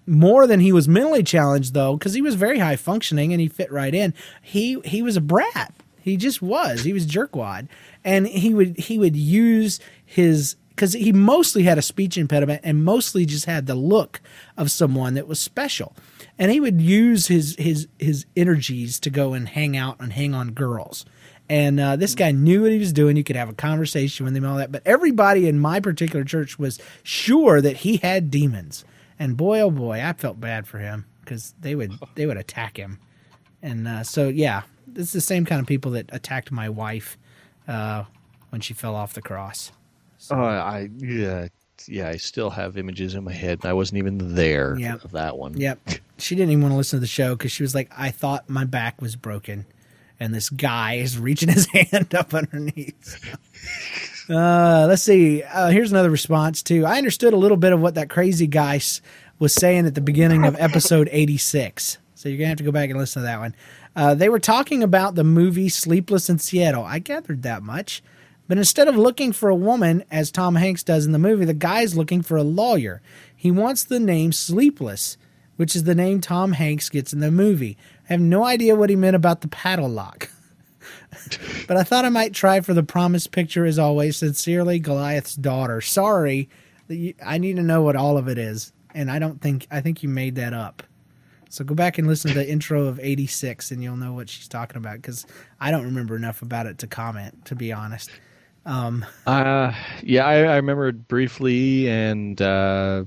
more than he was mentally challenged, though, because he was very high functioning and he fit right in. He he was a brat. He just was. He was jerkwad, and he would he would use his because he mostly had a speech impediment and mostly just had the look of someone that was special, and he would use his his his energies to go and hang out and hang on girls. And uh, this guy knew what he was doing. You could have a conversation with him and all that, but everybody in my particular church was sure that he had demons. And boy, oh boy, I felt bad for him because they would they would attack him. And uh, so, yeah, it's the same kind of people that attacked my wife uh, when she fell off the cross. So, oh, I yeah yeah I still have images in my head. I wasn't even there Yep. of that one. Yep. She didn't even want to listen to the show because she was like, I thought my back was broken, and this guy is reaching his hand up underneath. Uh, let's see. Uh, here's another response, too. I understood a little bit of what that crazy guy s- was saying at the beginning of episode eighty-six. So you're going to have to go back and listen to that one. Uh, they were talking about the movie Sleepless in Seattle. I gathered that much. But instead of looking for a woman, as Tom Hanks does in the movie, the guy's looking for a lawyer. He wants the name Sleepless, which is the name Tom Hanks gets in the movie. I have no idea what he meant about the paddle lock. But I thought I might try for the promise picture as always. Sincerely, Goliath's daughter. Sorry. I need to know what all of it is. And I don't think, I think you made that up. So go back and listen to the intro of eighty-six and you'll know what she's talking about, because I don't remember enough about it to comment, to be honest. Um, uh, yeah, I, I remember it briefly, and uh,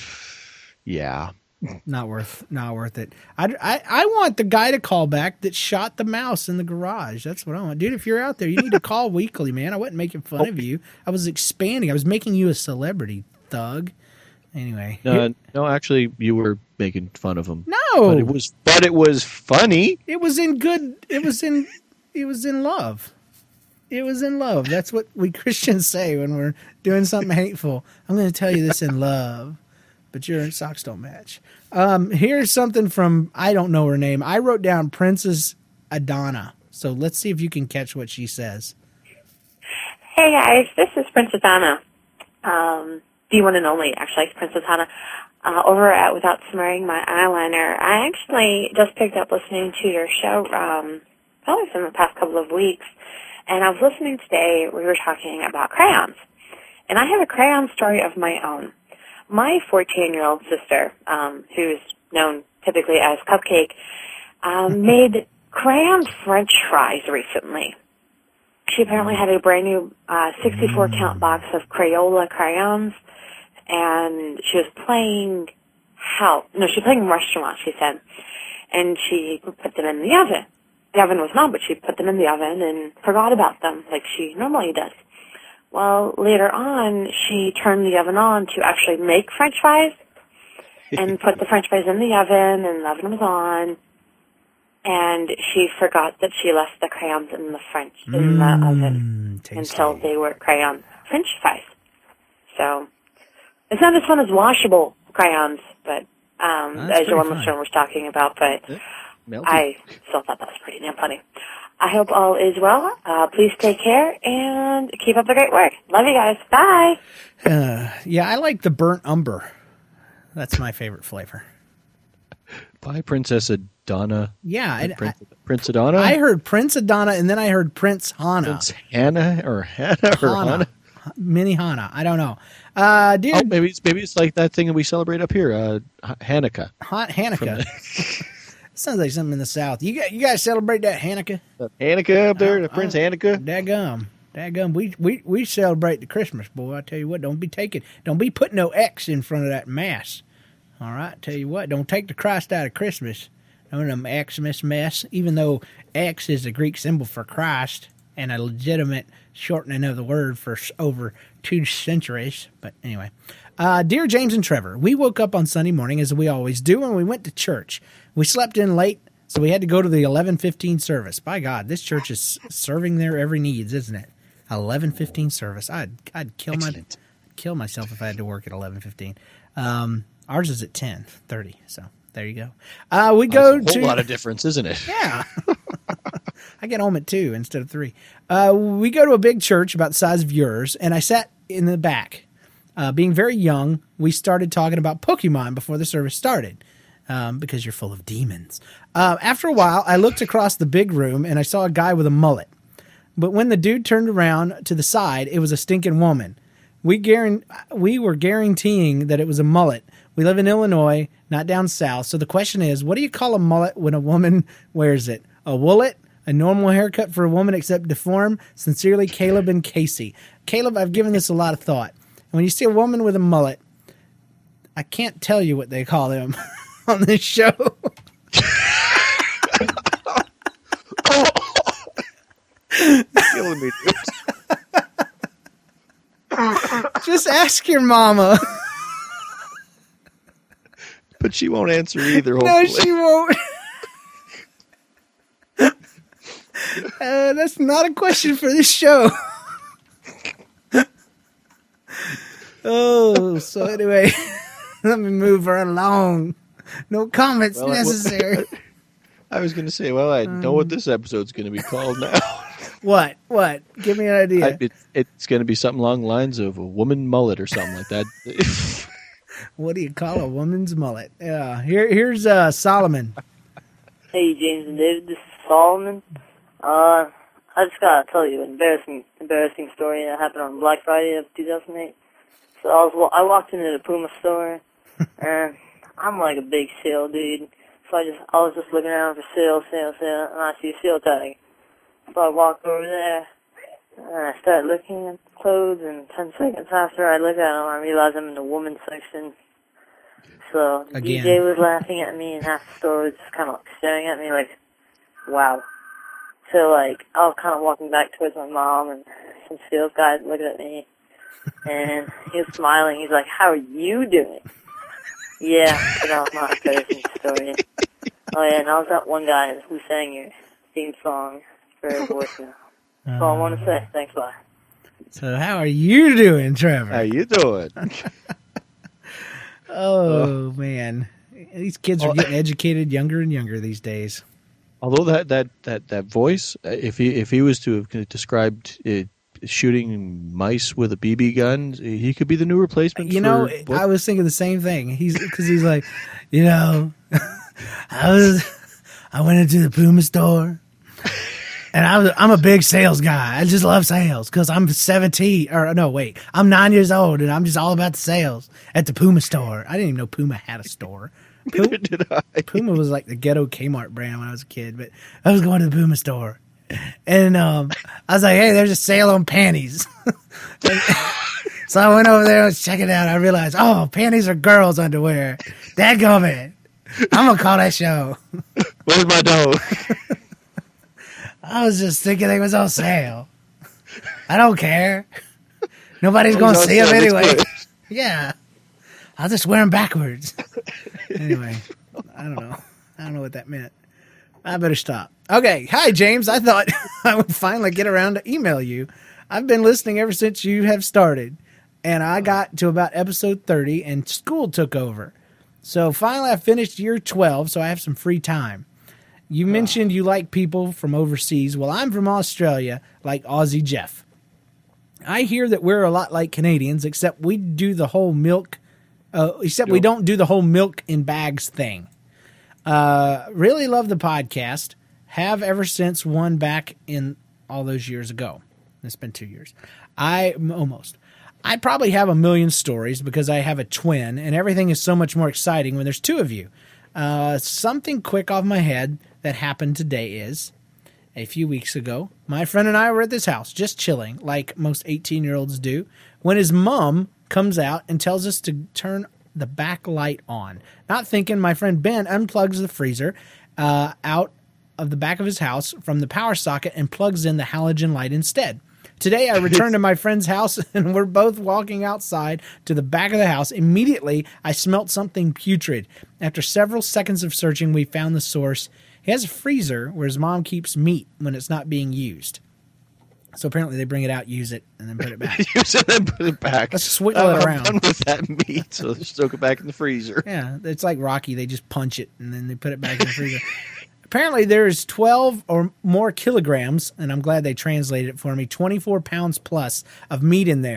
yeah. Not worth, not worth it. I, I, I want the guy to call back that shot the mouse in the garage. That's what I want. Dude, if you're out there, you need to call weekly, man. I wasn't making fun of you. I was expanding. I was making you a celebrity, thug. Anyway. No, no, actually, you were making fun of him. No. But it was, but it was funny. It was in good, it was in, it was in love. It was in love. That's what we Christians say when we're doing something hateful. I'm going to tell you this in love. But your socks don't match. Um, here's something from, I don't know her name. I wrote down Princess Adana. So let's see if you can catch what she says. Hey guys, this is Princess Anna. Um, the one and only, actually, Princess Anna. Uh, over at Without Smearing My Eyeliner. I actually just picked up listening to your show, um, probably in the past couple of weeks. And I was listening today, we were talking about crayons. And I have a crayon story of my own. My fourteen-year-old sister, um, who's known typically as Cupcake, um, made crayon French fries recently. She apparently had a brand new uh, sixty-four count box of Crayola crayons, and she was playing how? No, she was playing restaurant, she said, and she put them in the oven. The oven was not, but she put them in the oven and forgot about them like she normally does. Well, later on, she turned the oven on to actually make French fries and put the French fries in the oven, and the oven was on. And she forgot that she left the crayons in the French in the Mm, oven tasty. until they were crayon French fries. So it's not as fun as washable crayons, but um, That's as your one pretty listener fun. was talking about. But Yeah, melty. I still thought that was pretty damn funny. I hope all is well. Uh, please take care and keep up the great work. Love you guys. Bye. Uh, yeah, I like the burnt umber. That's my favorite flavor. By Princess Adana. Yeah, I, Prince, Prince Adana? I heard Prince Adana, and then I heard Prince Hana. Prince Hannah or Hannah or Hana. Hannah? Mini Hana. I don't know. Uh, dear Oh, maybe it's maybe it's like that thing that we celebrate up here, uh, H- Hanukkah. Han- Hanukkah. Sounds like something in the South. You got, you guys celebrate that Hanukkah? Hanukkah up there, the Oh, Prince oh. Hanukkah. Daggum. Daggum. We, we, we celebrate the Christmas, boy. I tell you what, don't be taking, don't be putting no X in front of that mass. All right? Tell you what, don't take the Christ out of Christmas. None of them Xmas mess, even though X is the Greek symbol for Christ and a legitimate shortening of the word for s- over two centuries. But anyway. Uh, dear James and Trevor, we woke up on Sunday morning, as we always do, and we went to church. We slept in late, so we had to go to the eleven fifteen service. By God, this church is serving their every needs, isn't it? eleven fifteen service. I'd I'd kill my Excellent. kill myself if I had to work at eleven fifteen. Um, ours is at ten thirty, so there you go. Uh, we go That's a to whole lot of difference, isn't it? yeah. I get home at two instead of three. Uh, we go to a big church about the size of yours, and I sat in the back. Uh, being very young, we started talking about Pokemon before the service started. Um, because you're full of demons. Uh, after a while, I looked across the big room and I saw a guy with a mullet. But when the dude turned around to the side, it was a stinking woman. We guaran- we were guaranteeing that it was a mullet. We live in Illinois, not down south. So the question is, what do you call a mullet when a woman wears it? A woolet? A normal haircut for a woman except deformed? Sincerely, Caleb and Casey. Caleb, I've given this a lot of thought. And when you see a woman with a mullet, I can't tell you what they call them. On this show. Killing me, dude. Just ask your mama. But she won't answer either, hopefully. No, she won't. uh, that's not a question for this show. Oh, so anyway, let me move her along. No comments well, necessary. I, I was going to say, well, I know what this episode's going to be called now. What? What? Give me an idea. I, it, it's going to be something along the lines of a woman mullet or something like that. What do you call a woman's mullet? Yeah. Here, here's uh, Solomon. Hey, James and David. This is Solomon. Uh, I just gotta tell you an embarrassing, embarrassing story that happened on Black Friday of two thousand eight. So I was, I walked into the Puma store, and I'm like a big sale dude. So I just, I was just looking around for sale, sale, sale, and I see a sale tag. So I walked over there, and I started looking at clothes, and ten seconds after I look at them, I realize I'm in the women's section. So the Again. D J was laughing at me, and half the store was just kind of staring at me like, wow. So, like, I was kind of walking back towards my mom, and some sales guy looking at me, and he was smiling. He's like, how are you doing? Yeah, so that was my embarrassing story. Oh, yeah, and I was that one guy who sang your theme song for a voicemail. That's all I want to say. Thanks, bye. So how are you doing, Trevor? How you doing? Oh, man. These kids are getting educated younger and younger these days. Although that, that, that, that voice, if he if he was to have described it, shooting mice with a B B gun, he could be the new replacement. You for, know, what? I was thinking the same thing. He's because he's like, you know, I was I went into the Puma store, and I was I'm a big sales guy. I just love sales because I'm seventeen or no, wait, I'm nine years old, and I'm just all about the sales at the Puma store. I didn't even know Puma had a store. Neither did I. Puma was like the ghetto Kmart brand when I was a kid, but I was going to the Puma store. And um, I was like, hey, there's a sale on panties. And, so I went over there and was checking it out. I realized, oh, panties are girls' underwear. Dadgummit. I'm going to call that show. Where's my dough? I was just thinking it was on sale. I don't care. Nobody's going to see them anyway. Yeah. I'll just wear them backwards. Anyway, I don't know. I don't know what that meant. I better stop. Okay. Hi, James. I thought I would finally get around to email you. I've been listening ever since you have started, and I got to about episode thirty, and school took over. So finally I finished year twelve, so I have some free time. You mentioned you like people from overseas. Well, I'm from Australia, like Aussie Jeff. I hear that we're a lot like Canadians, except we do the whole milk, uh, except we don't do the whole milk in bags thing. Uh, really love the podcast. Have ever since one back in all those years ago. It's been two years. I almost. I probably have a million stories because I have a twin, and everything is so much more exciting when there's two of you. Uh, something quick off my head that happened today is, a few weeks ago, my friend and I were at this house just chilling, like most eighteen-year-olds do, when his mom comes out and tells us to turn the back light on. Not thinking, my friend Ben unplugs the freezer uh, out of the back of his house from the power socket and plugs in the halogen light instead. Today, I returned to my friend's house, and we're both walking outside to the back of the house. Immediately, I smelt something putrid. After several seconds of searching, we found the source. He has a freezer where his mom keeps meat when it's not being used. So apparently they bring it out, use it, and then put it back. Use it and put it back. Let's swiggle I'm it around. done with that meat, so let's soak it back in the freezer. Yeah, it's like Rocky. They just punch it, and then they put it back in the freezer. Apparently there's twelve or more kilograms, and I'm glad they translated it for me, twenty-four pounds plus of meat in there.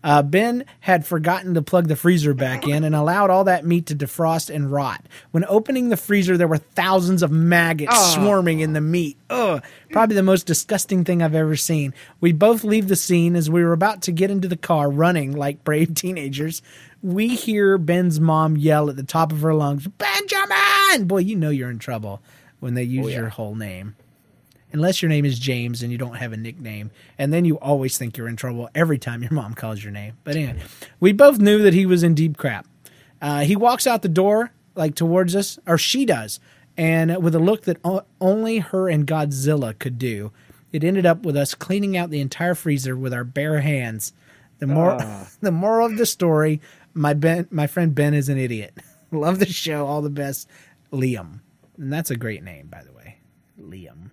Uh, Ben had forgotten to plug the freezer back in and allowed all that meat to defrost and rot. When opening the freezer, there were thousands of maggots Oh. swarming in the meat. Ugh, probably the most disgusting thing I've ever seen. We both leave the scene as we were about to get into the car running like brave teenagers. We hear Ben's mom yell at the top of her lungs, "Benjamin!" Boy, you know you're in trouble when they use Oh, yeah. your whole name. Unless your name is James and you don't have a nickname. And then you always think you're in trouble every time your mom calls your name. But anyway, we both knew that he was in deep crap. Uh, he walks out the door, like towards us, or she does, and with a look that o- only her and Godzilla could do. It ended up with us cleaning out the entire freezer with our bare hands. The more, Ah. the moral of the story, my Ben, my friend Ben is an idiot. Love the show. All the best, Liam. And that's a great name, by the way. Liam.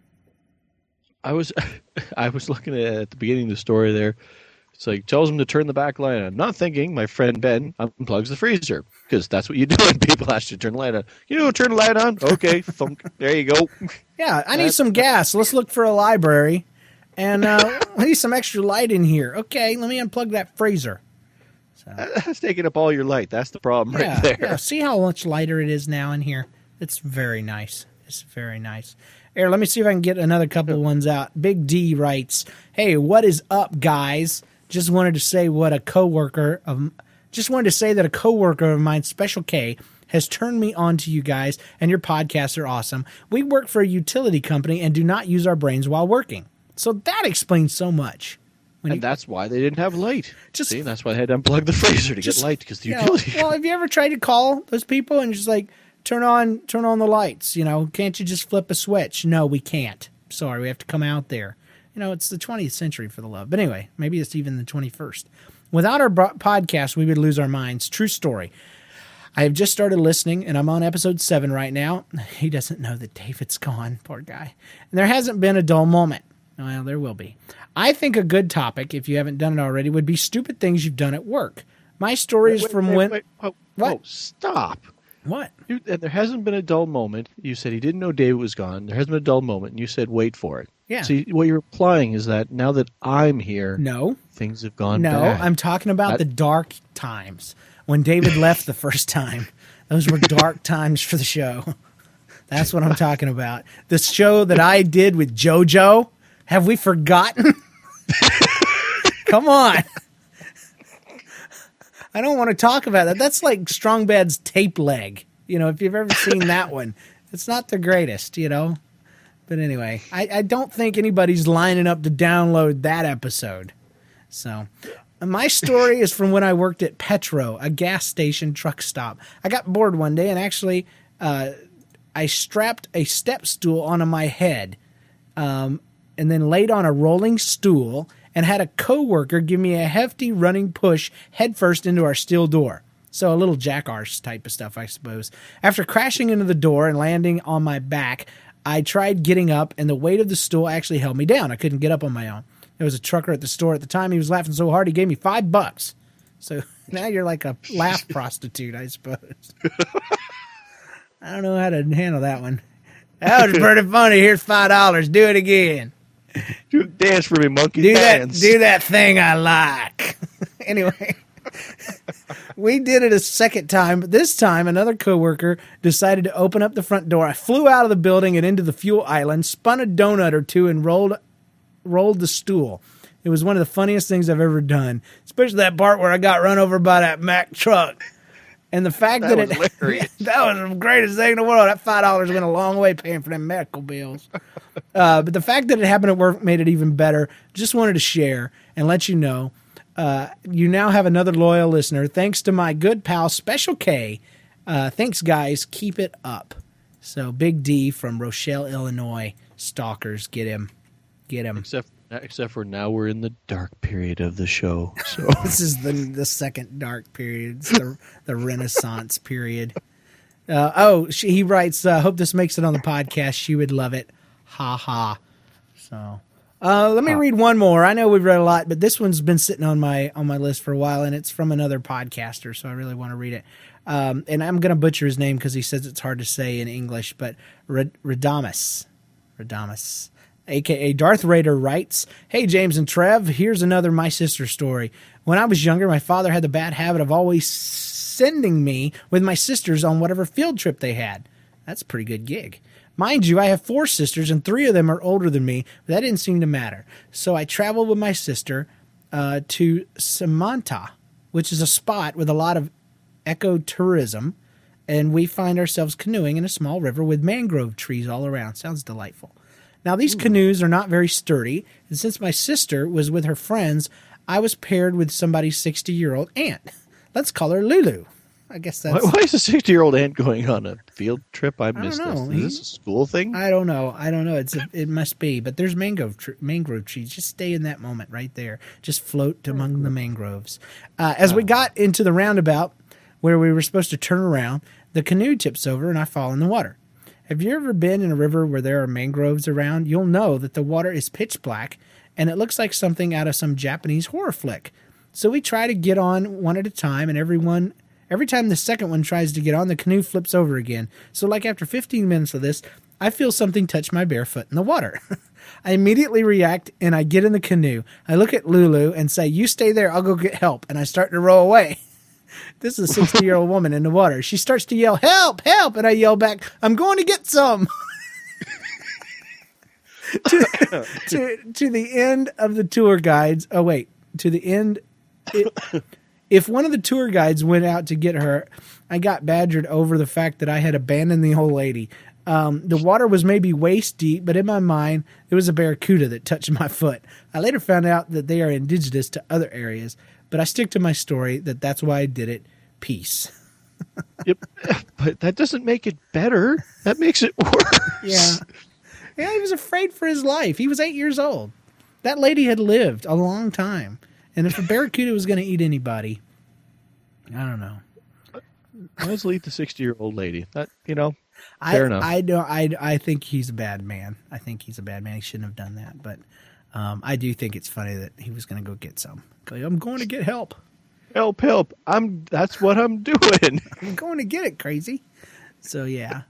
I was I was looking at, at the beginning of the story there. It's like, tells him to turn the back light on. Not thinking my friend Ben unplugs the freezer, because that's what you do when people ask you to turn the light on. You know, turn the light on? Okay, thunk. There you go. Yeah, I need That's- some gas. Let's look for a library. And uh, I need some extra light in here. Okay, let me unplug that freezer. That's taking up all your light. That's the problem Yeah, right there. yeah. See how much lighter it is now in here? It's very nice. It's very nice. Here, let me see if I can get another couple of ones out. Big D writes, "Hey, what is up, guys? Just wanted to say what a coworker of, just wanted to say that a coworker of mine, Special K, has turned me on to you guys, and your podcasts are awesome. We work for a utility company and do not use our brains while working. So that explains so much. And that's why they didn't have light. Just- See, that's why they had to unplug the freezer to Just, get light, because the you know, utility. well, have you ever tried to call those people and just like turn on turn on the lights? You know, can't you just flip a switch? No, we can't. Sorry, we have to come out there. You know, it's the twentieth century for the love. But anyway, maybe it's even the twenty-first. Without our bro- podcast, we would lose our minds. True story. I have just started listening, and I'm on episode seven right now. He doesn't know that David's gone, poor guy. And there hasn't been a dull moment. Well, there will be. I think a good topic, if you haven't done it already, would be stupid things you've done at work. My story is Wait, from wait, when... wait, whoa, What? whoa, stop. What? You, and there hasn't been a dull moment. You said he didn't know David was gone. There hasn't been a dull moment, and you said wait for it. Yeah. See, what you're implying is that now that I'm here, No. things have gone No, bad. I'm talking about That- the dark times. When David left the first time. Those were dark times for the show. That's what I'm talking about. The show that I did with JoJo. Have we forgotten? Come on. I don't want to talk about that. That's like Strong Bad's tape leg. You know, if you've ever seen that one, it's not the greatest, you know. But anyway, I, I don't think anybody's lining up to download that episode. So, my story is from when I worked at Petro, a gas station truck stop. I got bored one day and actually uh, I strapped a step stool onto my head um, and then laid on a rolling stool and had a coworker give me a hefty running push headfirst into our steel door. So a little jackass type of stuff, I suppose. After crashing into the door and landing on my back, I tried getting up, and the weight of the stool actually held me down. I couldn't get up on my own. There was a trucker at the store at the time. He was laughing so hard, he gave me five bucks. So now you're like a laugh prostitute, I suppose. I don't know how to handle that one. That was pretty funny. Here's five dollars. Do it again. Do dance for me, monkey Do that. dance. Do that thing I like. Anyway, we did it a second time, but this time another coworker decided to open up the front door. I flew out of the building and into the fuel island, spun a donut or two, and rolled rolled the stool. It was one of the funniest things I've ever done, especially that part where I got run over by that Mack truck. And the fact That that, was it hilarious. that was the greatest thing in the world. That five dollars went a long way paying for them medical bills. Uh, but the fact that it happened at work made it even better. Just wanted to share and let you know. Uh, you now have another loyal listener. Thanks to my good pal, Special K. Uh, thanks, guys. Keep it up. So, Big D from Rochelle, Illinois. Stalkers, get him. Get him. Except, except for now we're in the dark period of the show. So This is the the second dark period. It's the, the Renaissance period. Uh, oh, she, he writes, uh, hope this makes it on the podcast. She would love it. Ha ha. So, uh, let me read one more. I know we've read a lot, but this one's been sitting on my on my list for a while, and it's from another podcaster, so I really want to read it. Um, and I'm going to butcher his name because he says it's hard to say in English, but Radamus. Radamus. a k a. Darth Raider, writes, Hey, James and Trev, here's another My Sister story. When I was younger, my father had the bad habit of always sending me with my sisters on whatever field trip they had. That's a pretty good gig. Mind you, I have four sisters, and three of them are older than me, but that didn't seem to matter. So I traveled with my sister uh, to Samanta, which is a spot with a lot of ecotourism, and we find ourselves canoeing in a small river with mangrove trees all around. Sounds delightful. Now, these Ooh. canoes are not very sturdy, and since my sister was with her friends, I was paired with somebody's sixty-year-old aunt. Let's call her Lulu. I guess that's... Why, why is a sixty-year-old aunt going on a field trip? I missed I this. Is he, this a school thing? I don't know. I don't know. It's a, It must be. But there's mangrove, tr- mangrove trees. Just stay in that moment right there. Just float among the mangroves. Uh, as we got into the roundabout where we were supposed to turn around, the canoe tips over and I fall in the water. Have you ever been in a river where there are mangroves around? You'll know that the water is pitch black and it looks like something out of some Japanese horror flick. So we try to get on one at a time, and everyone, every time the second one tries to get on, the canoe flips over again. So like after fifteen minutes of this, I feel something touch my bare foot in the water. I immediately react and I get in the canoe. I look at Lulu and say, you stay there, I'll go get help. And I start to row away. This is a sixty-year-old woman in the water. She starts to yell, help, help. And I yell back, I'm going to get some. to, to, to the end of the tour guides. Oh, wait. To the end. It, if one of the tour guides went out to get her, I got badgered over the fact that I had abandoned the old lady. Um, the water was maybe waist deep, but in my mind, there was a barracuda that touched my foot. I later found out that they are indigenous to other areas, but I stick to my story that that's why I did it. Peace. Yep, but that doesn't make it better. That makes it worse. Yeah. Yeah, he was afraid for his life. He was eight years old. That lady had lived a long time. And if a barracuda was going to eat anybody, I don't know. Let's leave the sixty-year-old lady. That, you know, I, fair enough. I, don't, I, I think he's a bad man. I think he's a bad man. He shouldn't have done that. But um, I do think it's funny that he was going to go get some. I'm going to get help. Help, help. I'm. That's what I'm doing. I'm going to get it, crazy. So, yeah.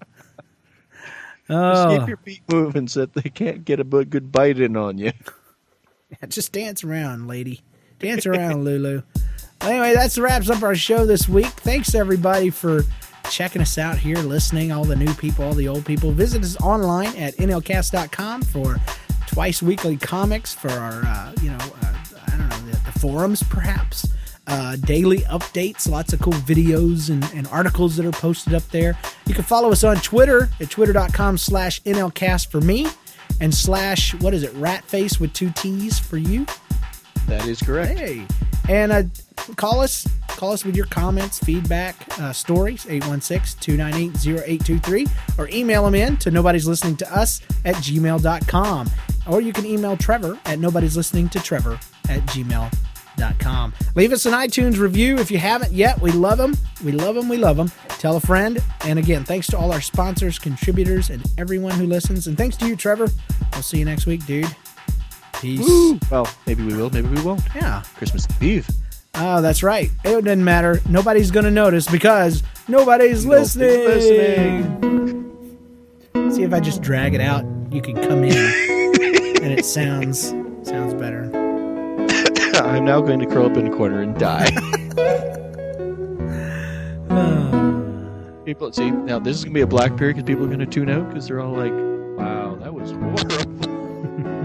Just oh. keep your feet moving so that they can't get a good bite in on you. Yeah, just dance around, lady. Dance around, Lulu. Anyway, that's wraps up our show this week. Thanks, everybody, for checking us out here, listening, all the new people, all the old people. Visit us online at N L cast dot com for twice weekly comics, for our, uh, you know, uh, I don't know, the, the forums, perhaps. Uh, daily updates, lots of cool videos and, and articles that are posted up there. You can follow us on Twitter at twitter.com slash NLcast for me and slash, what is it, Ratface with two T's for you. That is correct. Hey, and uh, call us, call us with your comments, feedback, uh, stories, eight one six, two nine eight, zero eight two three, or email them in to nobody's listening to us at gmail dot com. Or you can email Trevor at nobody's listening to Trevor at gmail dot com. Leave us an iTunes review if you haven't yet. We love them. We love them. We love them. Tell a friend. And again, thanks to all our sponsors, contributors, and everyone who listens. And thanks to you, Trevor. I'll see you next week, dude. Peace. Woo. Well, maybe we will. Maybe we won't. Yeah. Christmas Eve. Oh, that's right. It doesn't matter. Nobody's going to notice because nobody's, nobody's listening. listening. See if I just drag it out, you can come in and it sounds sounds better. I'm now going to curl up in a corner and die. People, see, now this is going to be a black period because people are going to tune out because they're all like, wow, that was horrible.